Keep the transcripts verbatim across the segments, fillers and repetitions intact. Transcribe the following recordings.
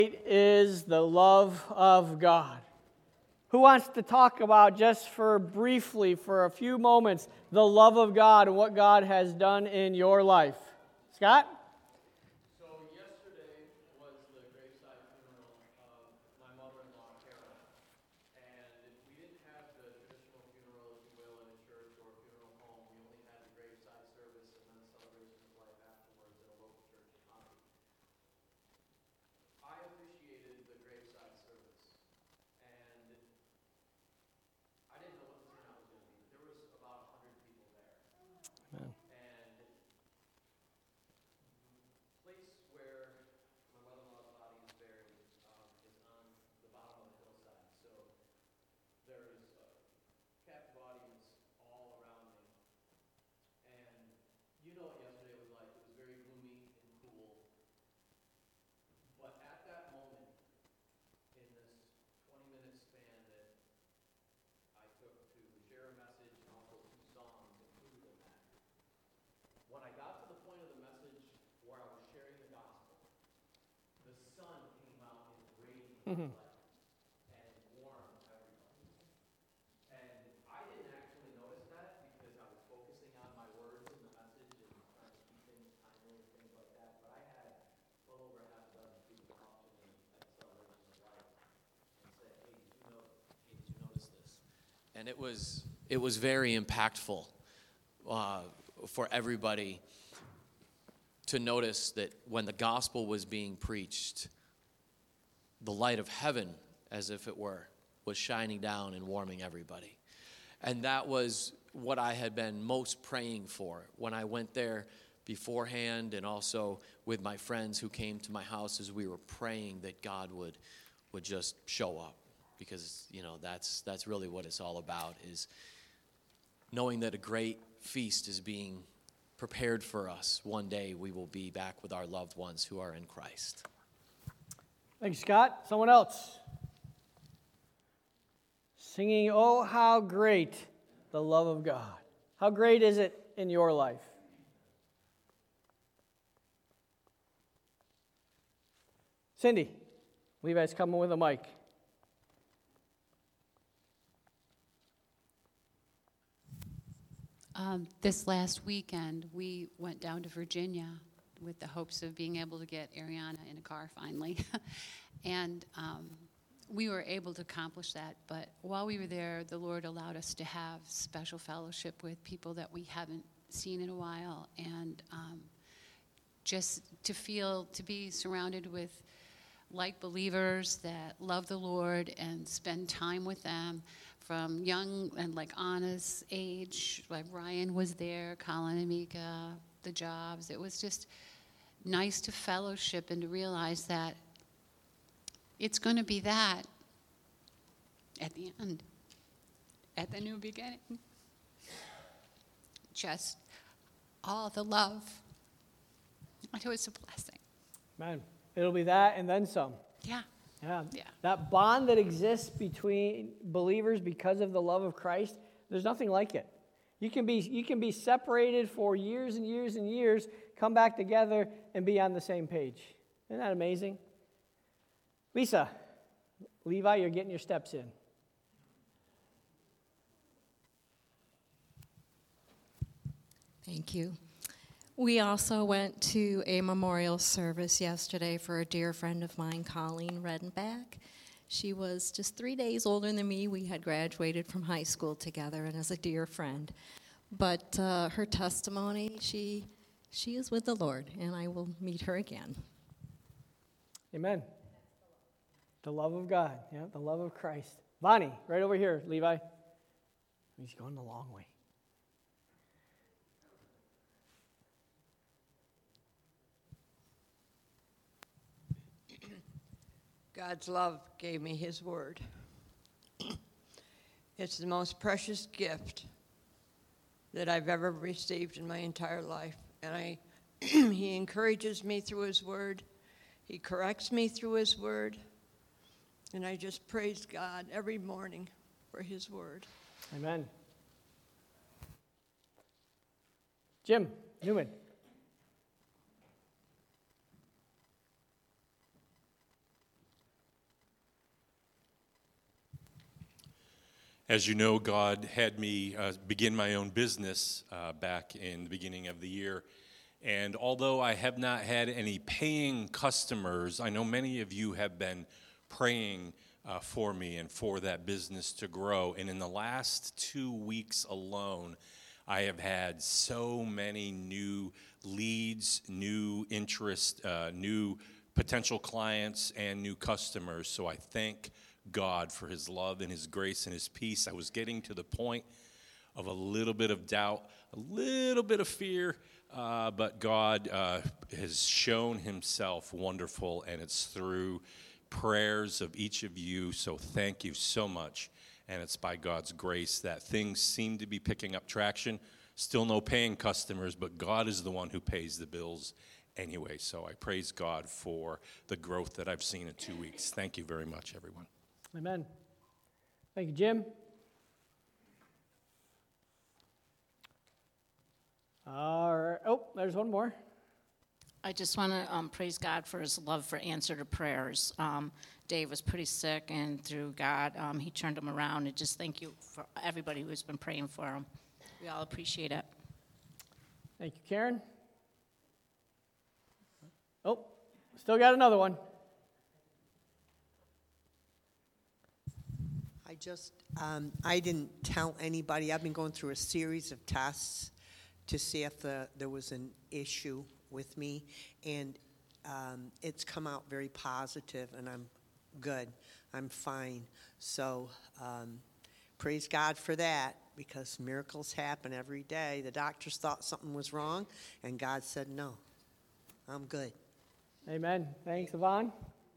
Is the love of God. Who wants to talk about, just for briefly, for a few moments, the love of God and what God has done in your life? Scott? So yesterday was the graveside funeral of my mother-in-law, Carol. And we didn't have the traditional funeral, if you will, in a church or a funeral home. We only had the graveside service and then a celebration of life afterwards at a local church in Concord. I appreciated the graveside service, and I didn't know what the turnout was going to be. There was about one hundred people there. Amen. And the place where my mother-in-law's body is buried um, is on the bottom of the hillside. So there's a captive audience all around me. And you know what yesterday was like. It was very gloomy and cool. But at that moment, in this twenty-minute span that I took to share a message and also two songs included in that, when I got to the point of the message where I was sharing the gospel, the sun came out in radiant Mhm. light and warmed everybody. And I didn't actually notice that because I was focusing on my words in the message and trying to keep things timely and things like that. But I had well over half a dozen people talk to me at the celebration of life and say, "Hey, did you know? Hey, did you notice this?" And it was it was very impactful uh, for everybody to notice that when the gospel was being preached, the light of heaven, as if it were, was shining down and warming everybody. And that was what I had been most praying for when I went there beforehand, and also with my friends who came to my house as we were praying that God would would just show up. Because, you know, that's that's really what it's all about, is knowing that a great feast is being prepared for us. One day we will be back with our loved ones who are in Christ. Thanks, Scott. Someone else. Singing, "Oh, how great the love of God." How great is it in your life? Cindy, Levi's coming with a mic. Um, this last weekend, we went down to Virginia with the hopes of being able to get Ariana in a car finally. and um, we were able to accomplish that. But while we were there, the Lord allowed us to have special fellowship with people that we haven't seen in a while. And um, just to feel, to be surrounded with like believers that love the Lord and spend time with them, from young and like Anna's age, like Ryan was there, Colin and Mika, the Jobs. It was just nice to fellowship and to realize that it's going to be that at the end, at the new beginning. Just all the love. It was a blessing. Man, it'll be that and then some. Yeah. Yeah. Yeah. That bond that exists between believers because of the love of Christ, there's nothing like it. You can be you can be separated for years and years and years, come back together and be on the same page. Isn't that amazing? Lisa, Levi, you're getting your steps in. Thank you. We also went to a memorial service yesterday for a dear friend of mine, Colleen Redenbach. She was just three days older than me. We had graduated from high school together and as a dear friend. But uh, her testimony, she she is with the Lord, and I will meet her again. Amen. The love of God, yeah, the love of Christ. Bonnie, right over here, Levi. He's going the long way. God's love gave me his word. It's the most precious gift that I've ever received in my entire life. And I, he encourages me through his word. He corrects me through his word. And I just praise God every morning for his word. Amen. Jim Newman. As you know, God had me uh, begin my own business uh, back in the beginning of the year. And although I have not had any paying customers, I know many of you have been praying uh, for me and for that business to grow. And in the last two weeks alone, I have had so many new leads, new interest, uh, new potential clients, and new customers. So I thank God for his love and his grace and his peace. I was getting to the point of a little bit of doubt, a little bit of fear, uh, but God uh, has shown himself wonderful, and it's through prayers of each of you. So thank you so much. And it's by God's grace that things seem to be picking up traction. Still no paying customers, but God is the one who pays the bills anyway. So I praise God for the growth that I've seen in two weeks. Thank you very much, everyone. Amen. Thank you, Jim. All right. Oh, there's one more. I just want to um, praise God for his love for answer to prayers. Um, Dave was pretty sick, and through God, um, he turned him around. And just thank you for everybody who's been praying for him. We all appreciate it. Thank you, Karen. Oh, still got another one. I just, um, I didn't tell anybody. I've been going through a series of tests to see if the, there was an issue with me, and um, it's come out very positive, and I'm good. I'm fine. So um, praise God for that, because miracles happen every day. The doctors thought something was wrong, and God said, no, I'm good. Amen. Thanks, Yvonne.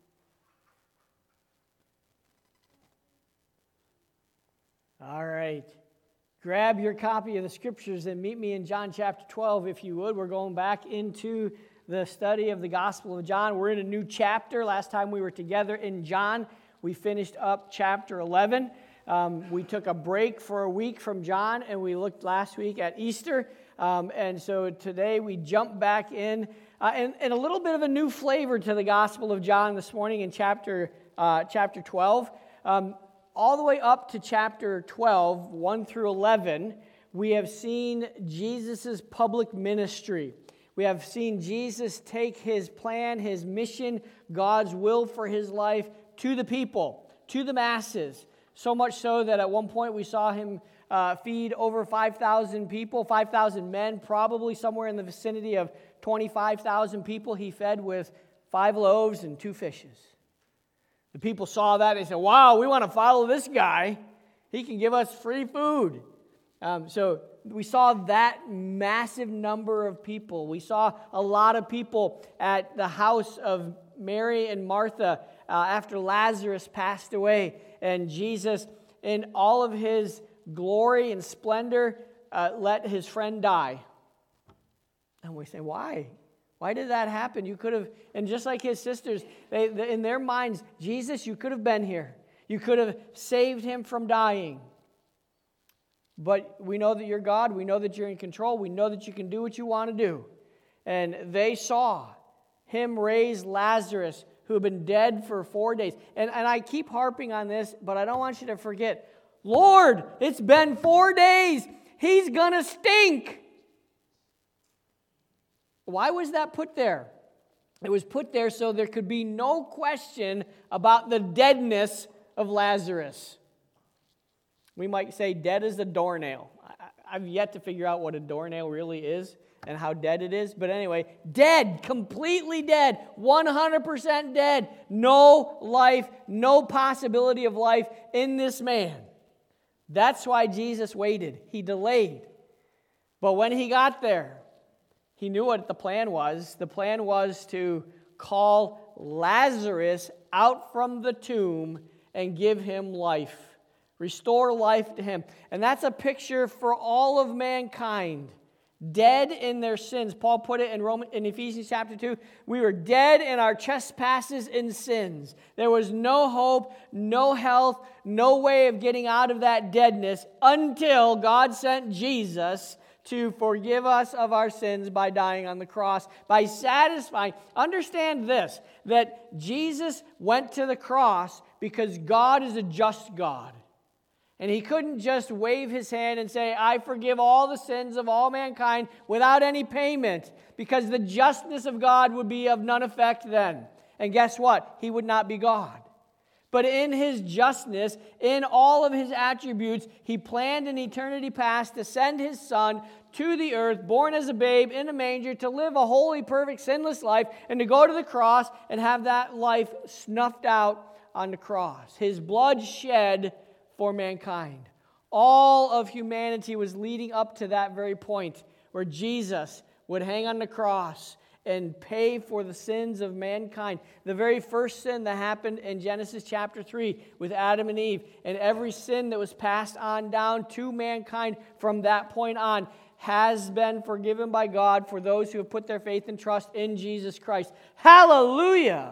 All right. Grab your copy of the scriptures and meet me in John chapter twelve, if you would. We're going back into the study of the Gospel of John. We're in a new chapter. Last time we were together in John, we finished up chapter eleven. Um, we took a break for a week from John, and we looked last week at Easter. Um, and so today we jump back in, uh, and, and a little bit of a new flavor to the Gospel of John this morning in chapter uh, chapter twelve. Um, all the way up to chapter twelve, one through eleven, we have seen Jesus' public ministry. We have seen Jesus take his plan, his mission, God's will for his life to the people, to the masses. So much so that at one point we saw him uh, feed over five thousand people, five thousand men, probably somewhere in the vicinity of twenty-five thousand people he fed with five loaves and two fishes. The people saw that. They said, wow, we want to follow this guy. He can give us free food. Um, so we saw that massive number of people. We saw a lot of people at the house of Mary and Martha uh, after Lazarus passed away. And Jesus, in all of his glory and splendor, uh, let his friend die. And we say, why? Why did that happen? You could have, and just like his sisters, they, they, in their minds, Jesus, you could have been here. You could have saved him from dying. But we know that you're God. We know that you're in control. We know that you can do what you want to do. And they saw him raise Lazarus, who had been dead for four days. And, and I keep harping on this, but I don't want you to forget, Lord, it's been four days. He's going to stink. Why was that put there? It was put there so there could be no question about the deadness of Lazarus. We might say dead as a doornail. I, I've yet to figure out what a doornail really is and how dead it is. But anyway, dead, completely dead, one hundred percent dead. No life, no possibility of life in this man. That's why Jesus waited. He delayed. But when he got there, he knew what the plan was. The plan was to call Lazarus out from the tomb and give him life. Restore life to him. And that's a picture for all of mankind. Dead in their sins. Paul put it in Roman, in Ephesians chapter two. We were dead in our trespasses and sins. There was no hope, no health, no way of getting out of that deadness until God sent Jesus to forgive us of our sins by dying on the cross, by satisfying. Understand this, that Jesus went to the cross because God is a just God. And he couldn't just wave his hand and say, I forgive all the sins of all mankind without any payment, because the justness of God would be of none effect then. And guess what? He would not be God. But in his justness, in all of his attributes, he planned in eternity past to send his Son to the earth, born as a babe in a manger, to live a holy, perfect, sinless life, and to go to the cross and have that life snuffed out on the cross. His blood shed for mankind. All of humanity was leading up to that very point where Jesus would hang on the cross and pay for the sins of mankind. The very first sin that happened in Genesis chapter three with Adam and Eve, and every sin that was passed on down to mankind from that point on has been forgiven by God for those who have put their faith and trust in Jesus Christ. Hallelujah!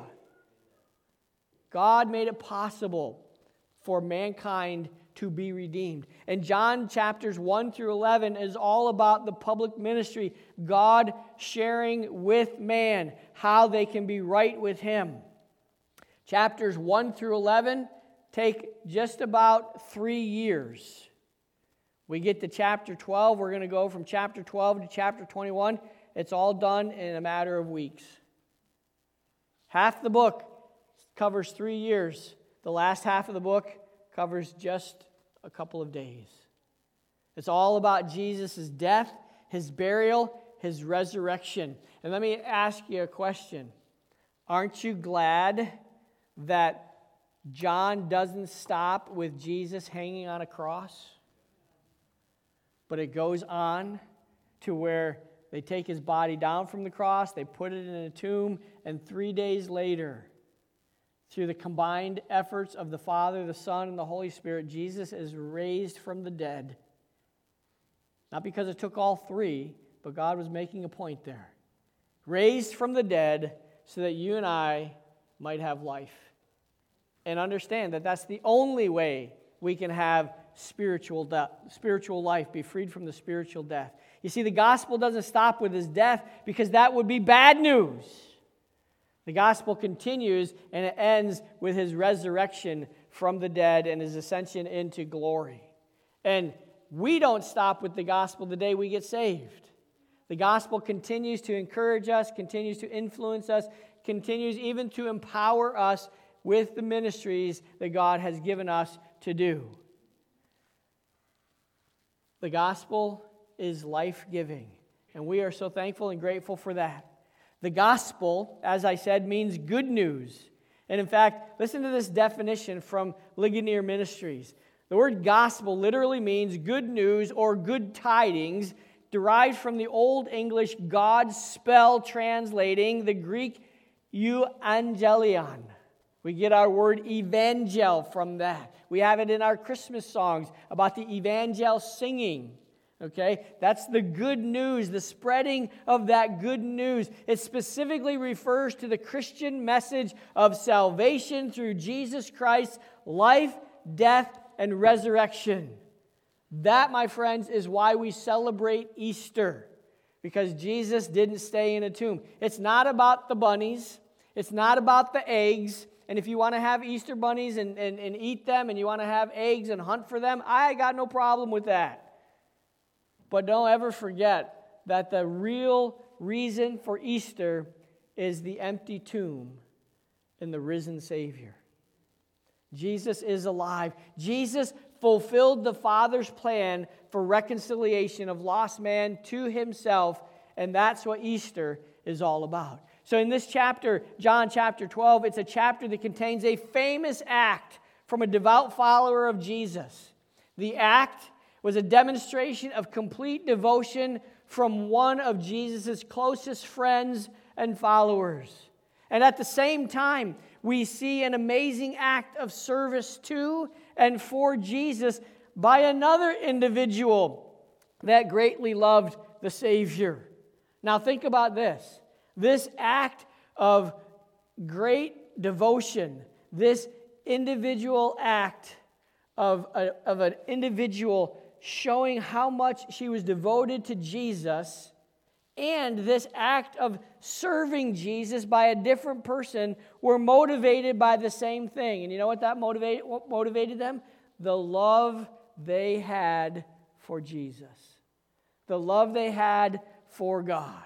God made it possible for mankind to be redeemed. And John chapters one through eleven is all about the public ministry, God sharing with man how they can be right with him. Chapters one through eleven take just about three years. We get to chapter twelve, we're going to go from chapter twelve to chapter twenty-one. It's all done in a matter of weeks. Half the book covers three years. The last half of the book covers just a couple of days. It's all about Jesus' death, his burial, his resurrection. And let me ask you a question. Aren't you glad that John doesn't stop with Jesus hanging on a cross? But it goes on to where they take his body down from the cross, they put it in a tomb, and three days later, through the combined efforts of the Father, the Son, and the Holy Spirit, Jesus is raised from the dead. Not because it took all three, but God was making a point there. Raised from the dead so that you and I might have life. And understand that that's the only way we can have spiritual death, spiritual life, be freed from the spiritual death. You see, the gospel doesn't stop with his death because that would be bad news. The gospel continues and it ends with his resurrection from the dead and his ascension into glory. And we don't stop with the gospel the day we get saved. The gospel continues to encourage us, continues to influence us, continues even to empower us with the ministries that God has given us to do. The gospel is life-giving, and we are so thankful and grateful for that. The gospel, as I said, means good news. And in fact, listen to this definition from Ligonier Ministries. The word gospel literally means good news or good tidings, derived from the Old English God spell translating the Greek euangelion. We get our word evangel from that. We have it in our Christmas songs about the evangel singing. Okay, that's the good news, the spreading of that good news. It specifically refers to the Christian message of salvation through Jesus Christ's life, death, and resurrection. That, my friends, is why we celebrate Easter, because Jesus didn't stay in a tomb. It's not about the bunnies. It's not about the eggs. And if you want to have Easter bunnies and, and, and eat them, and you want to have eggs and hunt for them, I got no problem with that. But don't ever forget that the real reason for Easter is the empty tomb and the risen Savior. Jesus is alive. Jesus fulfilled the Father's plan for reconciliation of lost man to himself, and that's what Easter is all about. So in this chapter, John chapter twelve, it's a chapter that contains a famous act from a devout follower of Jesus. The act was a demonstration of complete devotion from one of Jesus' closest friends and followers. And at the same time, we see an amazing act of service to and for Jesus by another individual that greatly loved the Savior. Now think about this. This act of great devotion, this individual act of, a, of an individual showing how much she was devoted to Jesus, and this act of serving Jesus by a different person were motivated by the same thing. And you know what that motivated, what motivated them? the love they had for Jesus, the love they had for God,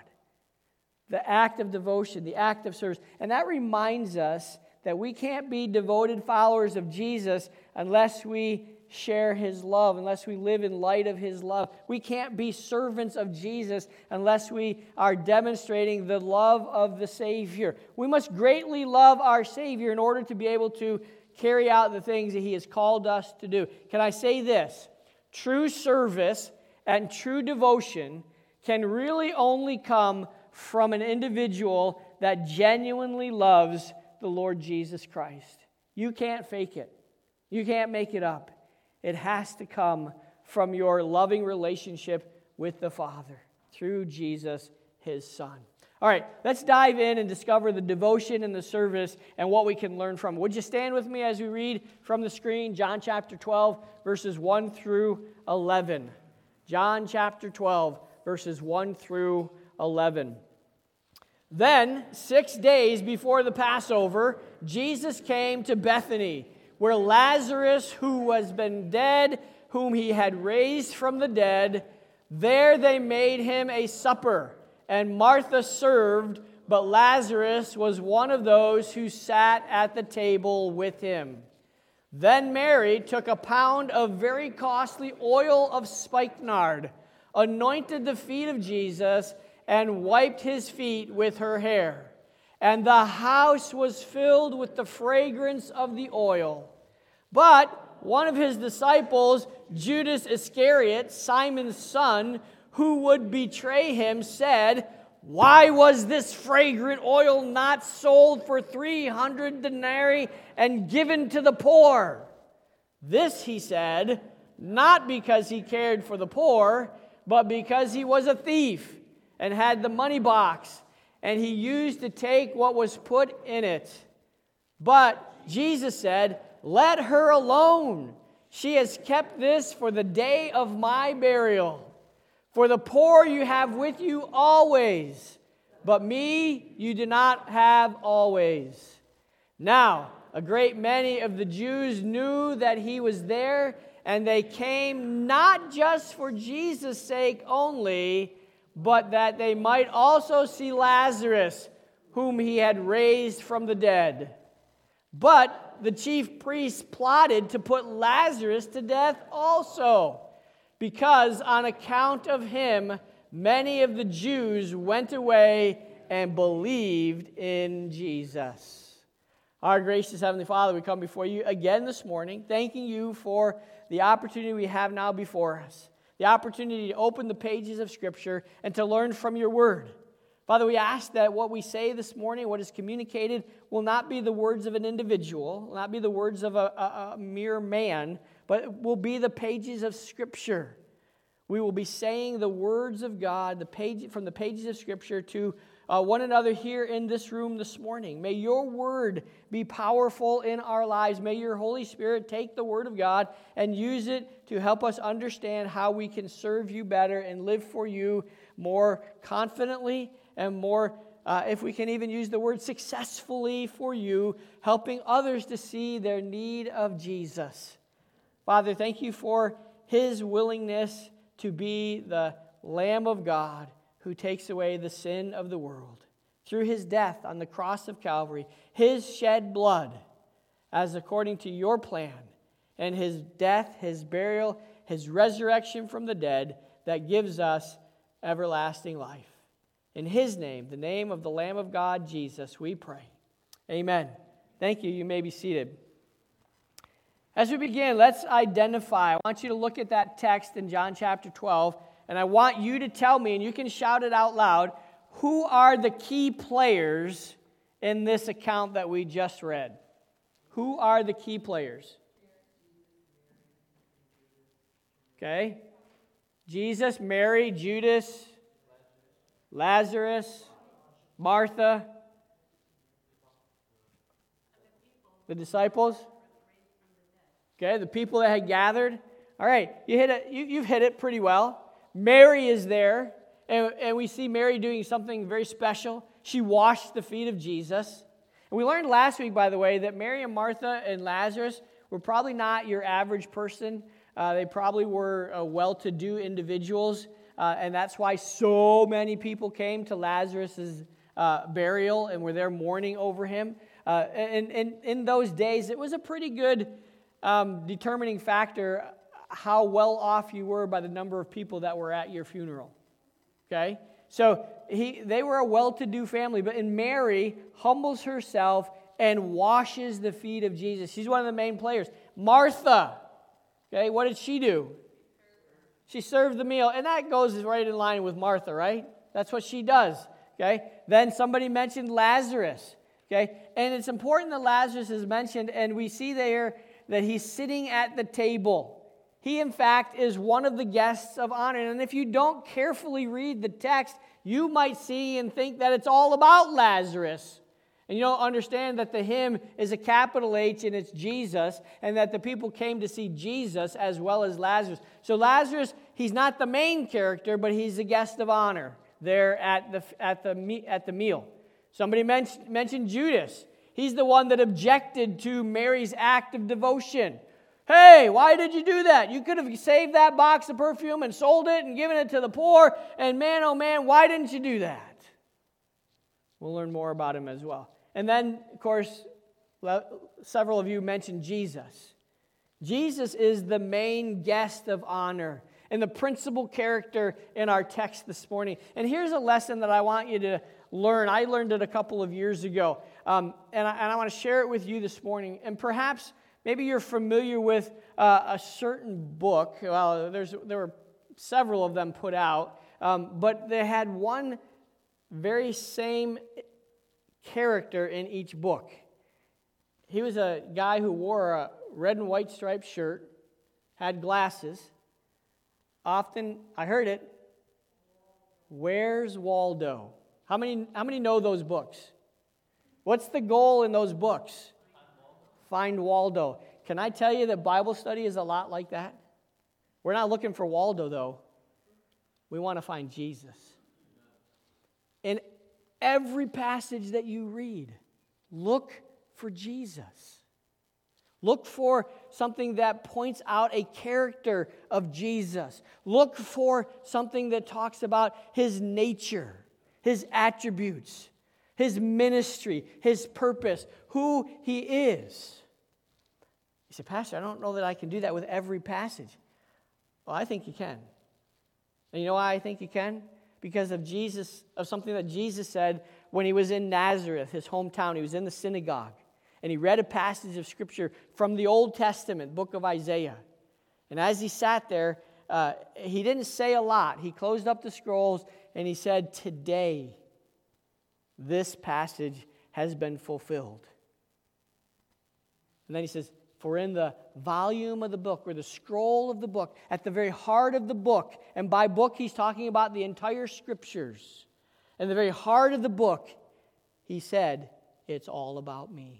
the act of devotion, the act of service. And that reminds us that we can't be devoted followers of Jesus unless we share his love, unless we live in light of his love. We can't be servants of Jesus unless we are demonstrating the love of the Savior. We must greatly love our Savior in order to be able to carry out the things that he has called us to do. Can I say this? True service and true devotion can really only come from an individual that genuinely loves the Lord Jesus Christ. You can't fake it. You can't make it up. It has to come from your loving relationship with the Father through Jesus, his Son. All right, let's dive in and discover the devotion and the service and what we can learn from it. Would you stand with me as we read from the screen John chapter twelve, verses one through eleven. John chapter twelve, verses one through eleven. Then, six days before the Passover, Jesus came to Bethany, where Lazarus, who was been dead, whom he had raised from the dead, there they made him a supper. And Martha served, but Lazarus was one of those who sat at the table with him. Then Mary took a pound of very costly oil of spikenard, anointed the feet of Jesus, and wiped his feet with her hair. And the house was filled with the fragrance of the oil. But one of his disciples, Judas Iscariot, Simon's son, who would betray him, said, "Why was this fragrant oil not sold for three hundred denarii and given to the poor?" This he said, not because he cared for the poor, but because he was a thief and had the money box, and he used to take what was put in it. But Jesus said, "Let her alone. She has kept this for the day of my burial. For the poor you have with you always, but me you do not have always." Now, a great many of the Jews knew that he was there, and they came not just for Jesus' sake only, but that they might also see Lazarus, whom he had raised from the dead. But the chief priests plotted to put Lazarus to death also, because on account of him, many of the Jews went away and believed in Jesus. Our gracious Heavenly Father, we come before you again this morning, thanking you for the opportunity we have now before us, the opportunity to open the pages of Scripture and to learn from your word. Father, we ask that what we say this morning, what is communicated, will not be the words of an individual, will not be the words of a, a, a mere man, but it will be the pages of Scripture. We will be saying the words of God the page, from the pages of Scripture to uh, one another here in this room this morning. May your word be powerful in our lives. May your Holy Spirit take the word of God and use it to help us understand how we can serve you better and live for you more confidently and more, uh, if we can even use the word successfully for you, helping others to see their need of Jesus. Father, thank you for his willingness to be the Lamb of God who takes away the sin of the world. Through his death on the cross of Calvary, his shed blood, as according to your plan, and his death, his burial, his resurrection from the dead, that gives us everlasting life. In his name, the name of the Lamb of God, Jesus, we pray. Amen. Thank you. You may be seated. As we begin, let's identify. I want you to look at that text in John chapter twelve, and I want you to tell me, and you can shout it out loud, who are the key players in this account that we just read? Who are the key players? Okay. Jesus, Mary, Judas, Lazarus, Martha, the disciples. Okay, the people that had gathered. All right, you hit it. You, you've hit it pretty well. Mary is there, and, and we see Mary doing something very special. She washed the feet of Jesus. And we learned last week, by the way, that Mary and Martha and Lazarus were probably not your average person. Uh, they probably were uh, well-to-do individuals, uh, and that's why so many people came to Lazarus' uh, burial and were there mourning over him. Uh, and, and in those days, it was a pretty good um, determining factor how well off you were by the number of people that were at your funeral. Okay? So he, they were a well-to-do family, but in Mary humbles herself and washes the feet of Jesus. She's one of the main players. Martha, okay, what did she do? She served the meal, and that goes right in line with Martha, right? That's what she does, okay? Then somebody mentioned Lazarus, okay? And it's important that Lazarus is mentioned, and we see there that he's sitting at the table. He, in fact, is one of the guests of honor. And if you don't carefully read the text, you might see and think that it's all about Lazarus. And you don't understand that the him is a capital H and it's Jesus, and that the people came to see Jesus as well as Lazarus. So Lazarus, he's not the main character, but he's the guest of honor there at the, at the, at the meal. Somebody mentioned, mentioned Judas. He's the one that objected to Mary's act of devotion. Hey, why did you do that? You could have saved that box of perfume and sold it and given it to the poor. And man, oh man, why didn't you do that? We'll learn more about him as well. And then, of course, several of you mentioned Jesus. Jesus is the main guest of honor and the principal character in our text this morning. And here's a lesson that I want you to learn. I learned it a couple of years ago. Um, and, I, and I want to share it with you this morning. And perhaps maybe you're familiar with uh, a certain book. Well, there's there were several of them put out, um, but they had one very same character in each book. He was a guy who wore a red and white striped shirt, had glasses. Often, I heard it, Where's Waldo? How many, how many know those books? What's the goal in those books? Find Waldo. Can I tell you that Bible study is a lot like that? We're not looking for Waldo, though. We want to find Jesus. In every passage that you read, look for Jesus. Look for something that points out a character of Jesus. Look for something that talks about his nature, his attributes, his ministry, his purpose, who he is. You say, Pastor, I don't know that I can do that with every passage. Well, I think you can. And you know why I think you can? Because of Jesus, of something that Jesus said when he was in Nazareth, his hometown. He was in the synagogue. And he read a passage of Scripture from the Old Testament, book of Isaiah. And as he sat there, uh, he didn't say a lot. He closed up the scrolls and he said, today, this passage has been fulfilled. And then he says, for in the volume of the book, or the scroll of the book, at the very heart of the book, and by book he's talking about the entire Scriptures, in the very heart of the book, he said, it's all about me.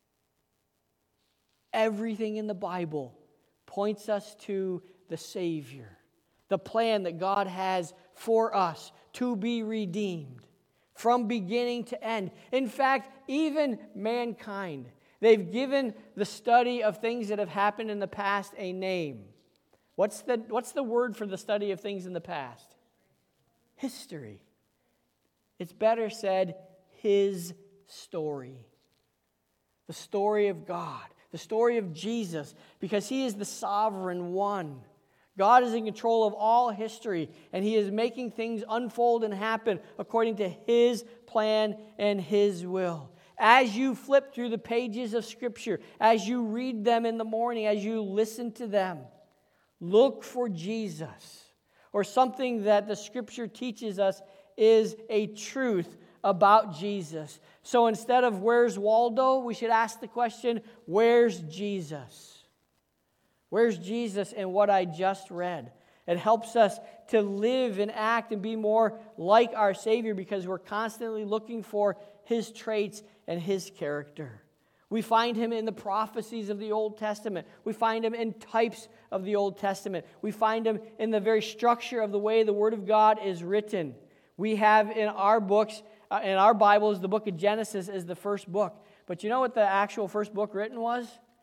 Everything in the Bible points us to the Savior, the plan that God has for us to be redeemed from beginning to end. In fact, even mankind, they've given the study of things that have happened in the past a name. What's the, what's the word for the study of things in the past? History. It's better said, His story. The story of God. The story of Jesus, because He is the sovereign one. God is in control of all history, and He is making things unfold and happen according to His plan and His will. As you flip through the pages of Scripture, as you read them in the morning, as you listen to them, look for Jesus, or something that the Scripture teaches us is a truth about Jesus. So instead of where's Waldo, we should ask the question, where's Jesus? Where's Jesus in what I just read? It helps us to live and act and be more like our Savior because we're constantly looking for His traits and His character. We find Him in the prophecies of the Old Testament. We find Him in types of the Old Testament. We find Him in the very structure of the way the Word of God is written. We have in our books, uh, in our Bibles, the book of Genesis is the first book. But you know what the actual first book written was?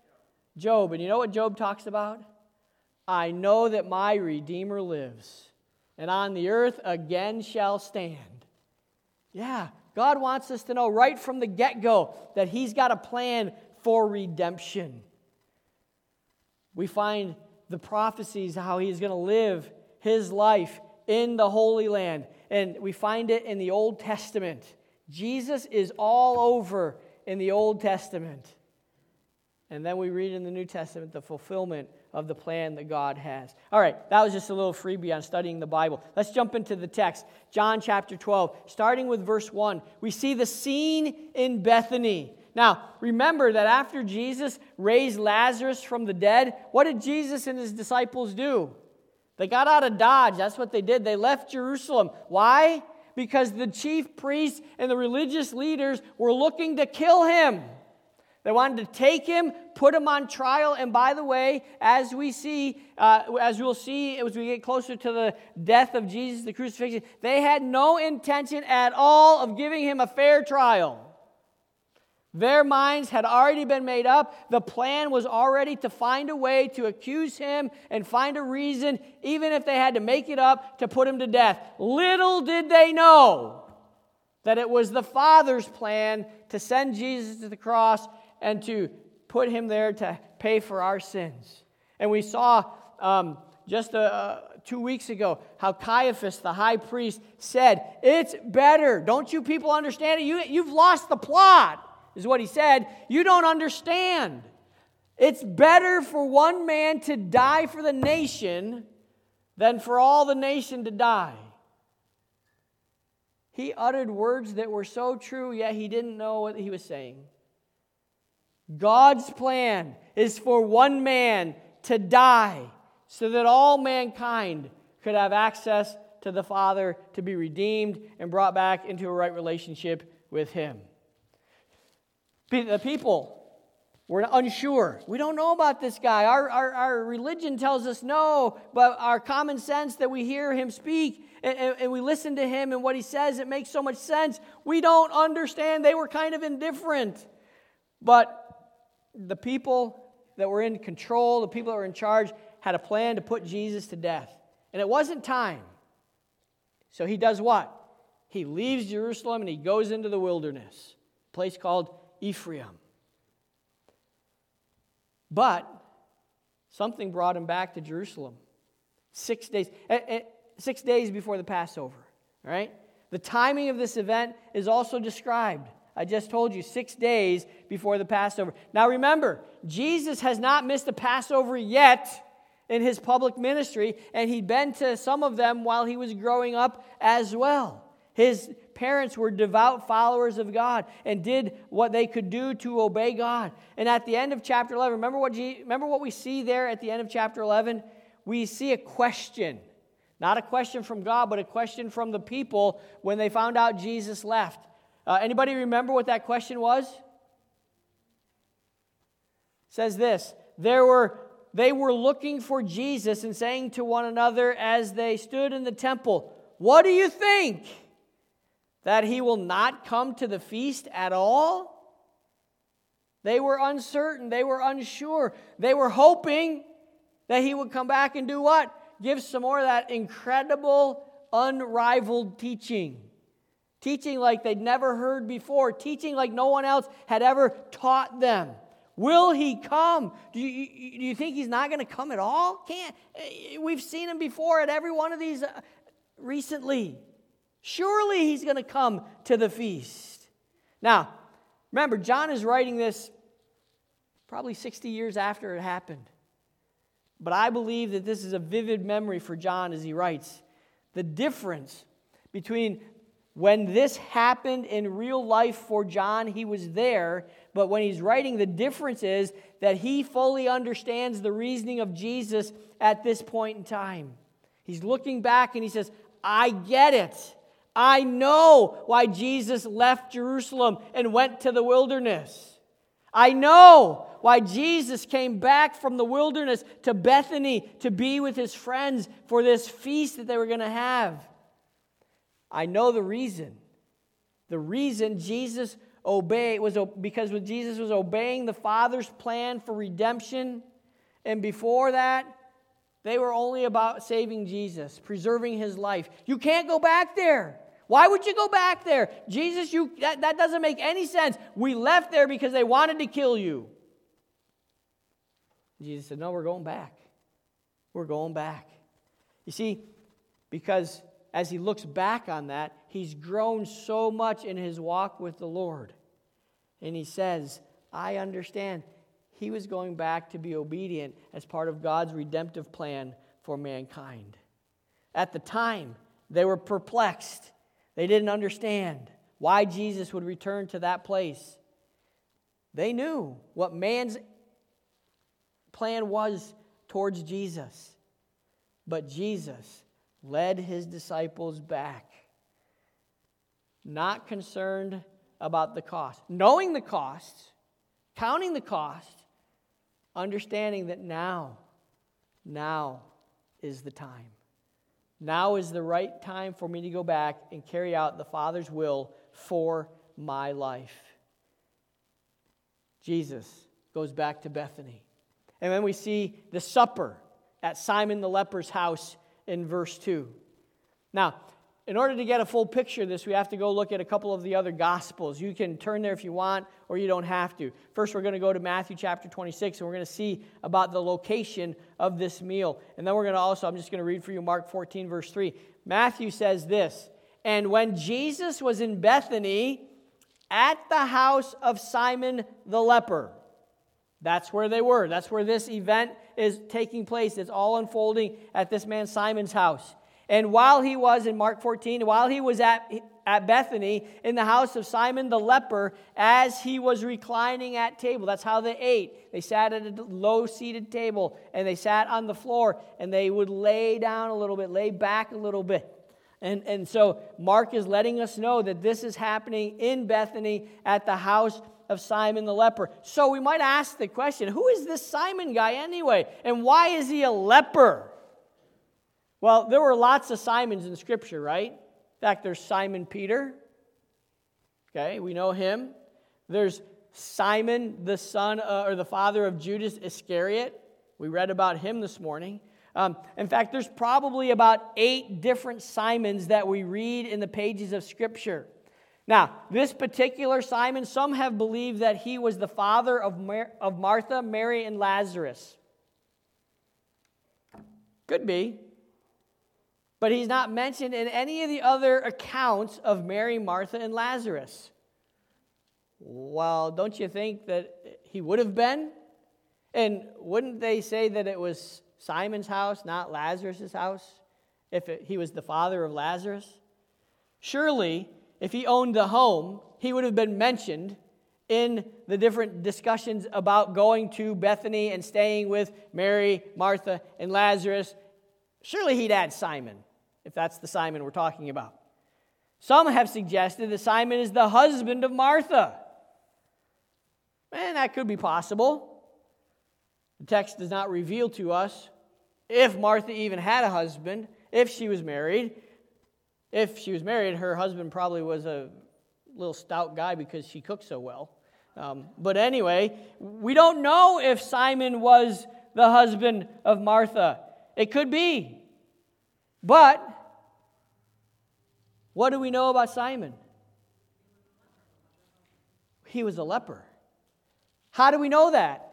Job. And you know what Job talks about? I know that my Redeemer lives, and on the earth again shall stand. Yeah, God wants us to know right from the get-go that He's got a plan for redemption. We find the prophecies how He's going to live His life in the Holy Land. And we find it in the Old Testament. Jesus is all over in the Old Testament. And then we read in the New Testament the fulfillment of the plan that God has. All right, that was just a little freebie on studying the Bible. Let's jump into the text. John chapter twelve, starting with verse one. We see the scene in Bethany. Now, remember that after Jesus raised Lazarus from the dead, what did Jesus and His disciples do? They got out of Dodge. That's what they did. They left Jerusalem. Why? Because the chief priests and the religious leaders were looking to kill Him. They wanted to take Him, put Him on trial, and by the way, as we see, uh, as we'll see as we get closer to the death of Jesus, the crucifixion, they had no intention at all of giving Him a fair trial. Their minds had already been made up. The plan was already to find a way to accuse Him and find a reason, even if they had to make it up, to put Him to death. Little did they know that it was the Father's plan to send Jesus to the cross and to put Him there to pay for our sins. And we saw um, just uh, two weeks ago how Caiaphas, the high priest, said, "It's better. Don't you people understand it? You, you've lost the plot," is what he said. "You don't understand. It's better for one man to die for the nation than for all the nation to die." He uttered words that were so true, yet he didn't know what he was saying. God's plan is for one man to die so that all mankind could have access to the Father, to be redeemed and brought back into a right relationship with Him. The people were unsure. We don't know about this guy. Our, our, our religion tells us no, but our common sense that we hear Him speak and, and, and we listen to Him and what He says, it makes so much sense. We don't understand. They were kind of indifferent. But the people that were in control, the people that were in charge, had a plan to put Jesus to death. And it wasn't time. So He does what? He leaves Jerusalem and He goes into the wilderness, a place called Ephraim. But something brought Him back to Jerusalem. Six days, six days before the Passover. All right? The timing of this event is also described. I just told you, six days before the Passover. Now remember, Jesus has not missed a Passover yet in His public ministry, and He'd been to some of them while He was growing up as well. His parents were devout followers of God and did what they could do to obey God. And at the end of chapter eleven, remember what, G- remember what we see there at the end of chapter eleven? We see a question. Not a question from God, but a question from the people when they found out Jesus left. Uh, anybody remember what that question was? It says this, there were, they were looking for Jesus and saying to one another as they stood in the temple, "What do you think? That He will not come to the feast at all?" They were uncertain. They were unsure. They were hoping that He would come back and do what? Give some more of that incredible, unrivaled teaching. Teaching like they'd never heard before. Teaching like no one else had ever taught them. Will He come? Do you, do you think He's not going to come at all? Can't. We've seen Him before at every one of these uh, recently. Surely He's going to come to the feast. Now, remember, John is writing this probably sixty years after it happened. But I believe that this is a vivid memory for John as he writes. The difference between when this happened in real life for John, he was there, but when he's writing, the difference is that he fully understands the reasoning of Jesus at this point in time. He's looking back and he says, I get it. I know why Jesus left Jerusalem and went to the wilderness. I know why Jesus came back from the wilderness to Bethany to be with His friends for this feast that they were going to have. I know the reason. The reason Jesus obey was because Jesus was obeying the Father's plan for redemption. And before that, they were only about saving Jesus, preserving his life. You can't go back there. Why would you go back there? Jesus, you that, that doesn't make any sense. We left there because they wanted to kill you. Jesus said, no, we're going back. We're going back. You see, because as he looks back on that, he's grown so much in his walk with the Lord. And he says, I understand. He was going back to be obedient as part of God's redemptive plan for mankind. At the time, they were perplexed. They didn't understand why Jesus would return to that place. They knew what man's plan was towards Jesus. But Jesus led his disciples back, not concerned about the cost. Knowing the cost, counting the cost, understanding that now, now is the time. Now is the right time for me to go back and carry out the Father's will for my life. Jesus goes back to Bethany. And then we see the supper at Simon the leper's house in verse two. Now, in order to get a full picture of this, we have to go look at a couple of the other Gospels. You can turn there if you want, or you don't have to. First, we're going to go to Matthew chapter twenty-six, and we're going to see about the location of this meal. And then we're going to also, I'm just going to read for you Mark fourteen, verse three. Matthew says this, and when Jesus was in Bethany at the house of Simon the leper. That's where they were. That's where this event is taking place. It's all unfolding at this man Simon's house. And while he was, in Mark fourteen, while he was at, at Bethany, in the house of Simon the leper, as he was reclining at table, that's how they ate. They sat at a low-seated table, and they sat on the floor, and they would lay down a little bit, lay back a little bit. And, and so Mark is letting us know that this is happening in Bethany at the house of Simon the leper. So we might ask the question, who is this Simon guy anyway? And why is he a leper? Well, there were lots of Simons in Scripture, right? In fact, there's Simon Peter. Okay, we know him. There's Simon, the son uh, or the father of Judas Iscariot. We read about him this morning. Um, in fact, there's probably about eight different Simons that we read in the pages of Scripture. Now, this particular Simon, some have believed that he was the father of, Mar- of Martha, Mary, and Lazarus. Could be. But he's not mentioned in any of the other accounts of Mary, Martha, and Lazarus. Well, don't you think that he would have been? And wouldn't they say that it was Simon's house, not Lazarus' house, if it, he was the father of Lazarus? Surely, if he owned the home, he would have been mentioned in the different discussions about going to Bethany and staying with Mary, Martha, and Lazarus. Surely he'd add Simon, if that's the Simon we're talking about. Some have suggested that Simon is the husband of Martha. And that could be possible. The text does not reveal to us if Martha even had a husband, if she was married. If she was married, her husband probably was a little stout guy because she cooked so well. Um, but anyway, we don't know if Simon was the husband of Martha. It could be. But what do we know about Simon? He was a leper. How do we know that?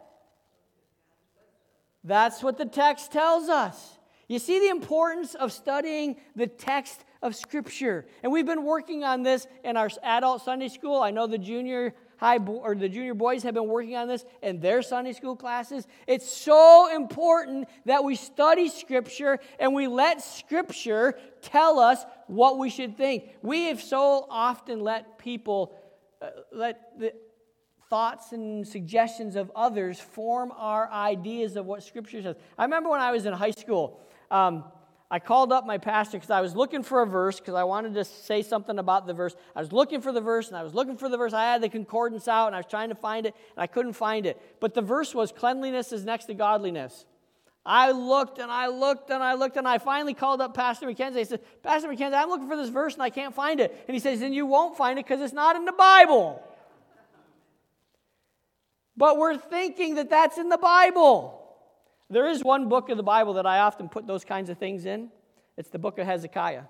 That's what the text tells us. You see the importance of studying the text of Scripture. And we've been working on this in our adult Sunday school. I know the junior high bo- or the junior boys have been working on this in their Sunday school classes. It's so important that we study Scripture and we let Scripture tell us what we should think. We have so often let people, uh, let the thoughts and suggestions of others form our ideas of what Scripture says. I remember when I was in high school, um, I called up my pastor because I was looking for a verse because I wanted to say something about the verse. I was looking for the verse, and I was looking for the verse. I had the concordance out, and I was trying to find it, and I couldn't find it. But the verse was, cleanliness is next to godliness. I looked, and I looked, and I looked, and I finally called up Pastor McKenzie. I said, Pastor McKenzie, I'm looking for this verse, and I can't find it. And he says, then you won't find it because it's not in the Bible. But we're thinking that that's in the Bible. There is one book of the Bible that I often put those kinds of things in. It's the book of Hezekiah.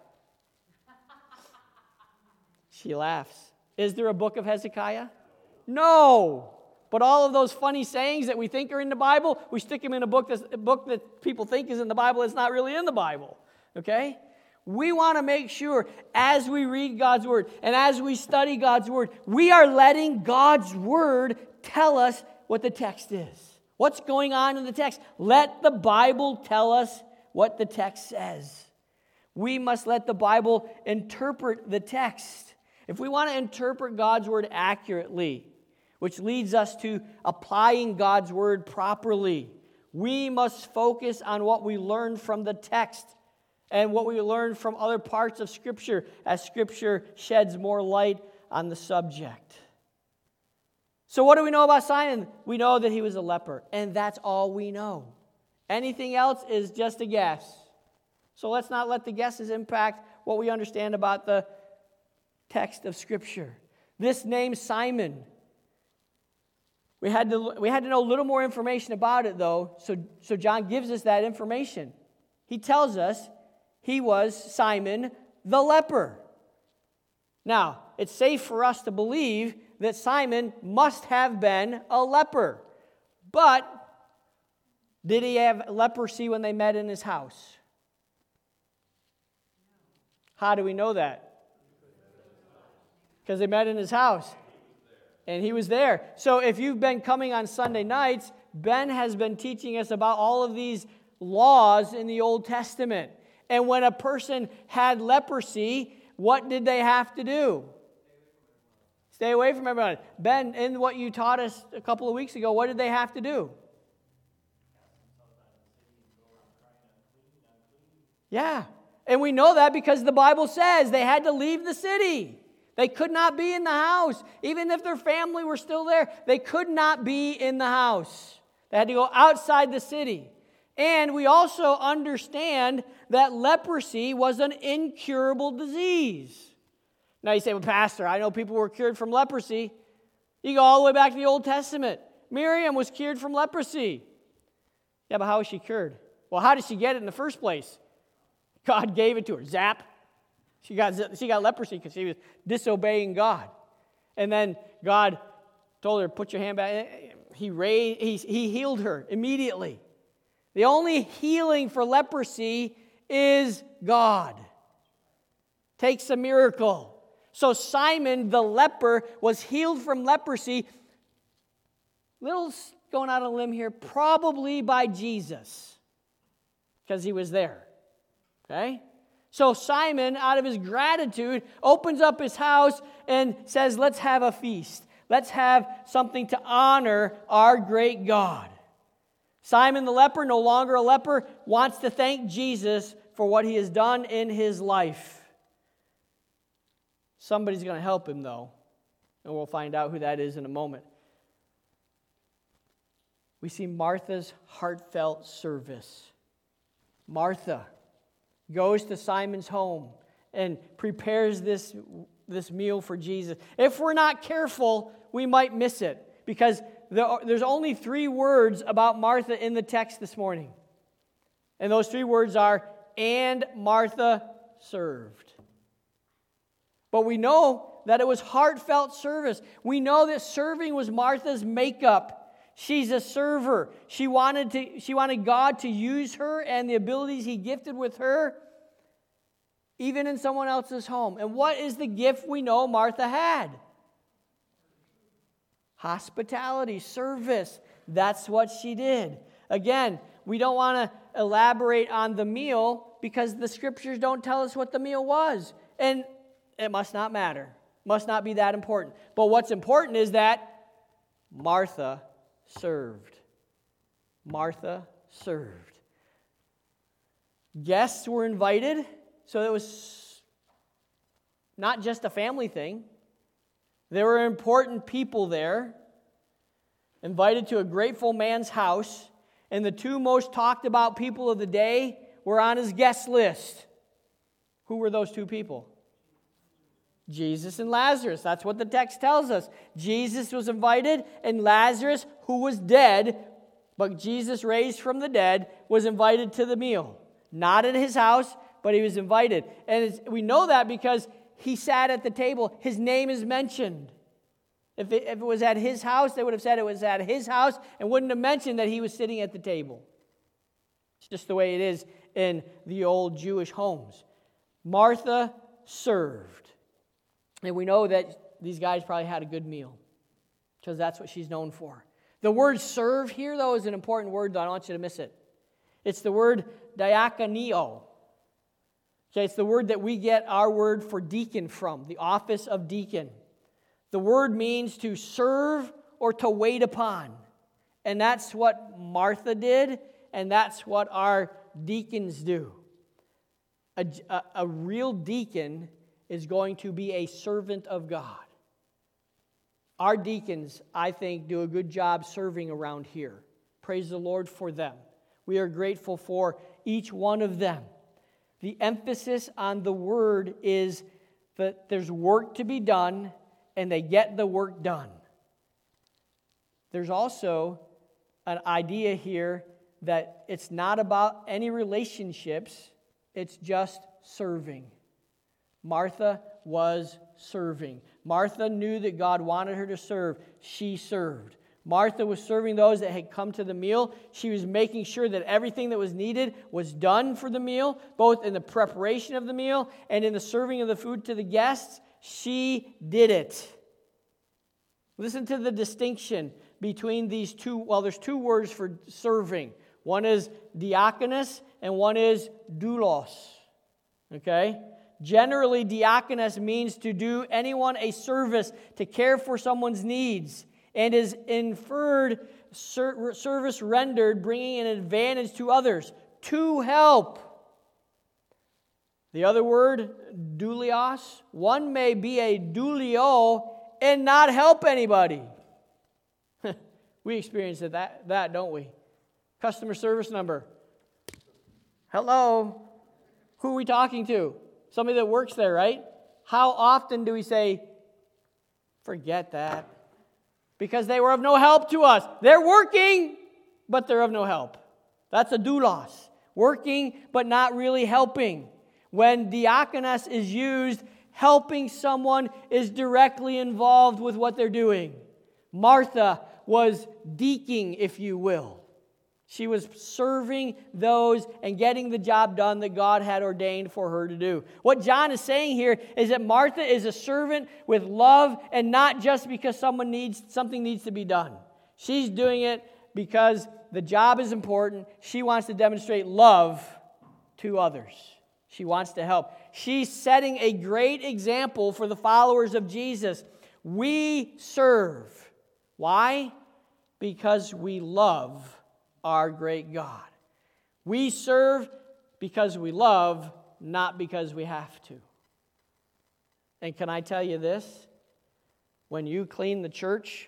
She laughs. Is there a book of Hezekiah? No. But all of those funny sayings that we think are in the Bible, we stick them in a book, that's, a book that people think is in the Bible that's not really in the Bible. Okay? We want to make sure as we read God's Word and as we study God's Word, we are letting God's Word tell us what the text is. What's going on in the text? Let the Bible tell us what the text says. We must let the Bible interpret the text. If we want to interpret God's Word accurately, which leads us to applying God's Word properly, we must focus on what we learn from the text and what we learn from other parts of Scripture as Scripture sheds more light on the subject. So what do we know about Simon? We know that he was a leper, and that's all we know. Anything else is just a guess. So let's not let the guesses impact what we understand about the text of Scripture. This name Simon, we had to we had to know a little more information about it, though, so, so John gives us that information. He tells us he was Simon the leper. Now, it's safe for us to believe that Simon must have been a leper. But did he have leprosy when they met in his house? How do we know that? Because they met in his house. And he was there. So if you've been coming on Sunday nights, Ben has been teaching us about all of these laws in the Old Testament. And when a person had leprosy, what did they have to do? Stay away from everyone. Ben, in what you taught us a couple of weeks ago, what did they have to do? Yeah. And we know that because the Bible says they had to leave the city. They could not be in the house. Even if their family were still there, they could not be in the house. They had to go outside the city. And we also understand that leprosy was an incurable disease. Now you say, well, Pastor, I know people were cured from leprosy. You go all the way back to the Old Testament. Miriam was cured from leprosy. Yeah, but how was she cured? Well, how did she get it in the first place? God gave it to her. Zap. She got, she got leprosy because she was disobeying God. And then God told her, put your hand back. He, raised, he, he healed her immediately. The only healing for leprosy is God. Takes a miracle. So Simon the leper was healed from leprosy. Little going out on a limb here, probably by Jesus, because he was there. Okay? So Simon, out of his gratitude, opens up his house and says, let's have a feast. Let's have something to honor our great God. Simon the leper, no longer a leper, wants to thank Jesus for what he has done in his life. Somebody's going to help him, though, and we'll find out who that is in a moment. We see Martha's heartfelt service. Martha goes to Simon's home and prepares this, this meal for Jesus. If we're not careful, we might miss it, because there are, there's only three words about Martha in the text this morning. And those three words are, and Martha served. But we know that it was heartfelt service. We know that serving was Martha's makeup. She's a server. She wanted to, she wanted God to use her and the abilities he gifted with her, even in someone else's home. And what is the gift we know Martha had? Hospitality, service. That's what she did. Again, we don't want to elaborate on the meal because the scriptures don't tell us what the meal was. And it must not matter. Must not be that important. But what's important is that Martha served. Martha served. Guests were invited, so it was not just a family thing. There were important people there, invited to a grateful man's house, and the two most talked about people of the day were on his guest list. Who were those two people? Jesus and Lazarus. That's what the text tells us. Jesus was invited, and Lazarus, who was dead, but Jesus raised from the dead, was invited to the meal. Not at his house, but he was invited. And it's, we know that because he sat at the table. His name is mentioned. If it, if it was at his house, they would have said it was at his house and wouldn't have mentioned that he was sitting at the table. It's just the way it is in the old Jewish homes. Martha served. And we know that these guys probably had a good meal because that's what she's known for. The word serve here, though, is an important word, though. I don't want you to miss it. It's the word diakonio. Okay, it's the word that we get our word for deacon from, the office of deacon. The word means to serve or to wait upon. And that's what Martha did, and that's what our deacons do. A, a, a real deacon is going to be a servant of God. Our deacons, I think, do a good job serving around here. Praise the Lord for them. We are grateful for each one of them. The emphasis on the word is that there's work to be done, and they get the work done. There's also an idea here that it's not about any relationships, it's just serving. Martha was serving. Martha knew that God wanted her to serve. She served. Martha was serving those that had come to the meal. She was making sure that everything that was needed was done for the meal, both in the preparation of the meal and in the serving of the food to the guests. She did it. Listen to the distinction between these two. Well, there's two words for serving. One is diakonos and one is doulos. Okay? Generally, diakonos means to do anyone a service, to care for someone's needs, and is inferred ser- service rendered, bringing an advantage to others, to help. The other word, doulios, one may be a doulio and not help anybody. We experience that, that, don't we? Customer service number. Hello. Who are we talking to? Somebody that works there, right? How often do we say, forget that? Because they were of no help to us. They're working, but they're of no help. That's a doulos. Working, but not really helping. When diakonos is used, helping someone is directly involved with what they're doing. Martha was deaconing, if you will. She was serving those and getting the job done that God had ordained for her to do. What John is saying here is that Martha is a servant with love and not just because someone needs something needs to be done. She's doing it because the job is important. She wants to demonstrate love to others. She wants to help. She's setting a great example for the followers of Jesus. We serve. Why? Because we love our great God. We serve because we love, not because we have to. And can I tell you this? When you clean the church,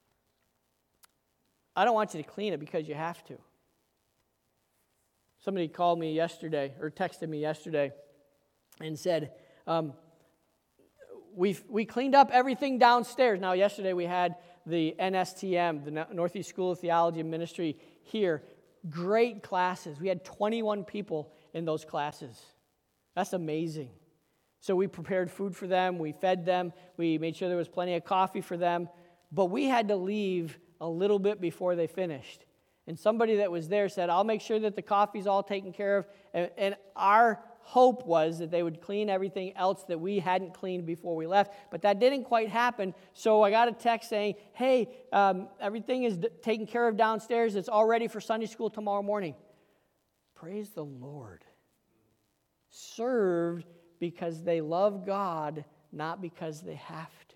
I don't want you to clean it because you have to. Somebody called me yesterday, or texted me yesterday, and said, um, we we cleaned up everything downstairs. Now, yesterday we had the N S T M, the Northeast School of Theology and Ministry, here. Great classes. We had twenty-one people in those classes. That's amazing. So we prepared food for them. We fed them. We made sure there was plenty of coffee for them. But we had to leave a little bit before they finished. And somebody that was there said, I'll make sure that the coffee's all taken care of. And, and our hope was that they would clean everything else that we hadn't cleaned before we left. But that didn't quite happen. So I got a text saying, hey, um, everything is d- taken care of downstairs. It's all ready for Sunday school tomorrow morning. Praise the Lord. Served because they love God, not because they have to.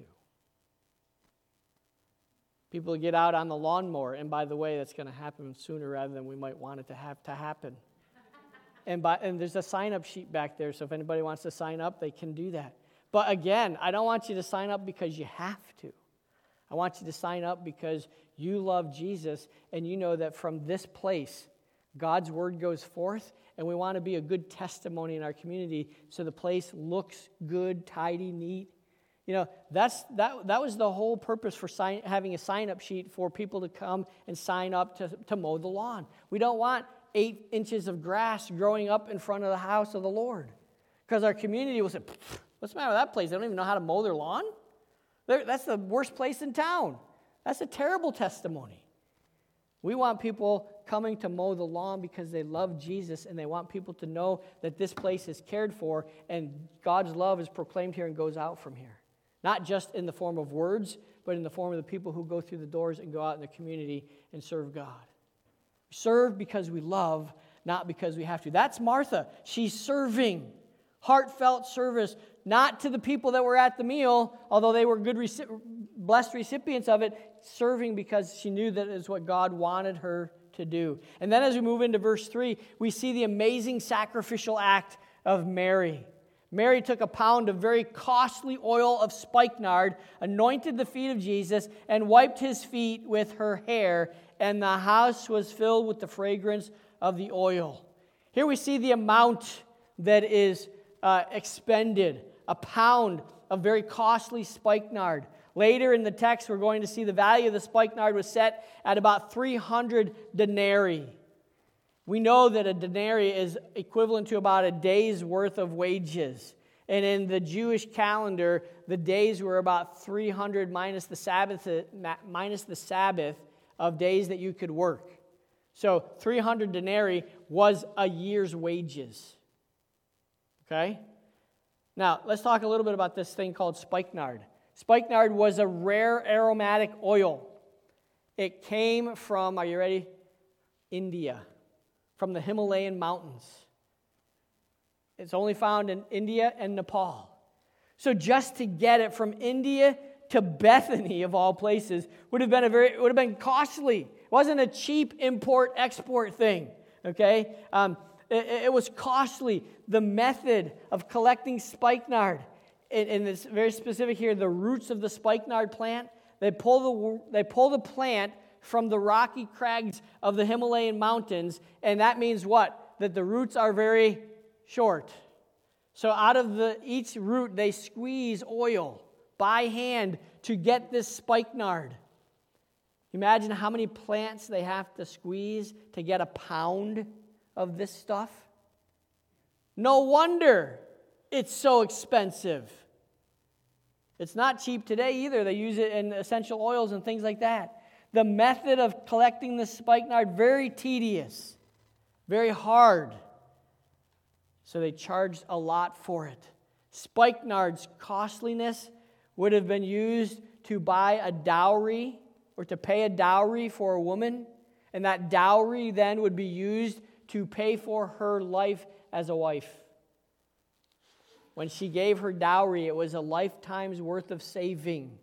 People get out on the lawnmower, and by the way, that's going to happen sooner rather than we might want it to have to happen. And, by, and there's a sign-up sheet back there, so if anybody wants to sign up, they can do that. But again, I don't want you to sign up because you have to. I want you to sign up because you love Jesus, and you know that from this place, God's word goes forth, and we want to be a good testimony in our community so the place looks good, tidy, neat. You know, that's that that was the whole purpose for sign, having a sign-up sheet for people to come and sign up to, to mow the lawn. We don't want eight inches of grass growing up in front of the house of the Lord. Because our community will say, what's the matter with that place? They don't even know how to mow their lawn? They're, that's the worst place in town. That's a terrible testimony. We want people coming to mow the lawn because they love Jesus and they want people to know that this place is cared for and God's love is proclaimed here and goes out from here. Not just in the form of words, but in the form of the people who go through the doors and go out in the community and serve God. We serve because we love, not because we have to. That's Martha. She's serving. Heartfelt service, not to the people that were at the meal, although they were good, blessed recipients of it, serving because she knew that is what God wanted her to do. And then as we move into verse three, we see the amazing sacrificial act of Mary. Mary took a pound of very costly oil of spikenard, anointed the feet of Jesus, and wiped his feet with her hair, and the house was filled with the fragrance of the oil. Here we see the amount that is uh, expended, a pound of very costly spikenard. Later in the text, we're going to see the value of the spikenard was set at about three hundred denarii. We know that a denarii is equivalent to about a day's worth of wages. And in the Jewish calendar, the days were about three hundred minus the Sabbath, minus the Sabbath of days that you could work. So three hundred denarii was a year's wages. Okay? Now, let's talk a little bit about this thing called spikenard. Spikenard was a rare aromatic oil. It came from, are you ready? India, from the Himalayan mountains. It's only found in India and Nepal. So just to get it from India to Bethany, of all places, would have been a very would have been costly. It wasn't a cheap import-export thing. Okay, um, it, it was costly. The method of collecting spikenard, and, and it's very specific here. The roots of the spikenard plant. They pull the they pull the plant from the rocky crags of the Himalayan mountains, and that means what? That the roots are very short. So out of the each root, they squeeze oil by hand to get this spikenard. Imagine how many plants they have to squeeze to get a pound of this stuff. No wonder it's so expensive. It's not cheap today either. They use it in essential oils and things like that. The method of collecting the spikenard, very tedious, very hard. So they charged a lot for it. Spikenard's costliness would have been used to buy a dowry or to pay a dowry for a woman, and that dowry then would be used to pay for her life as a wife. When she gave her dowry, it was a lifetime's worth of saving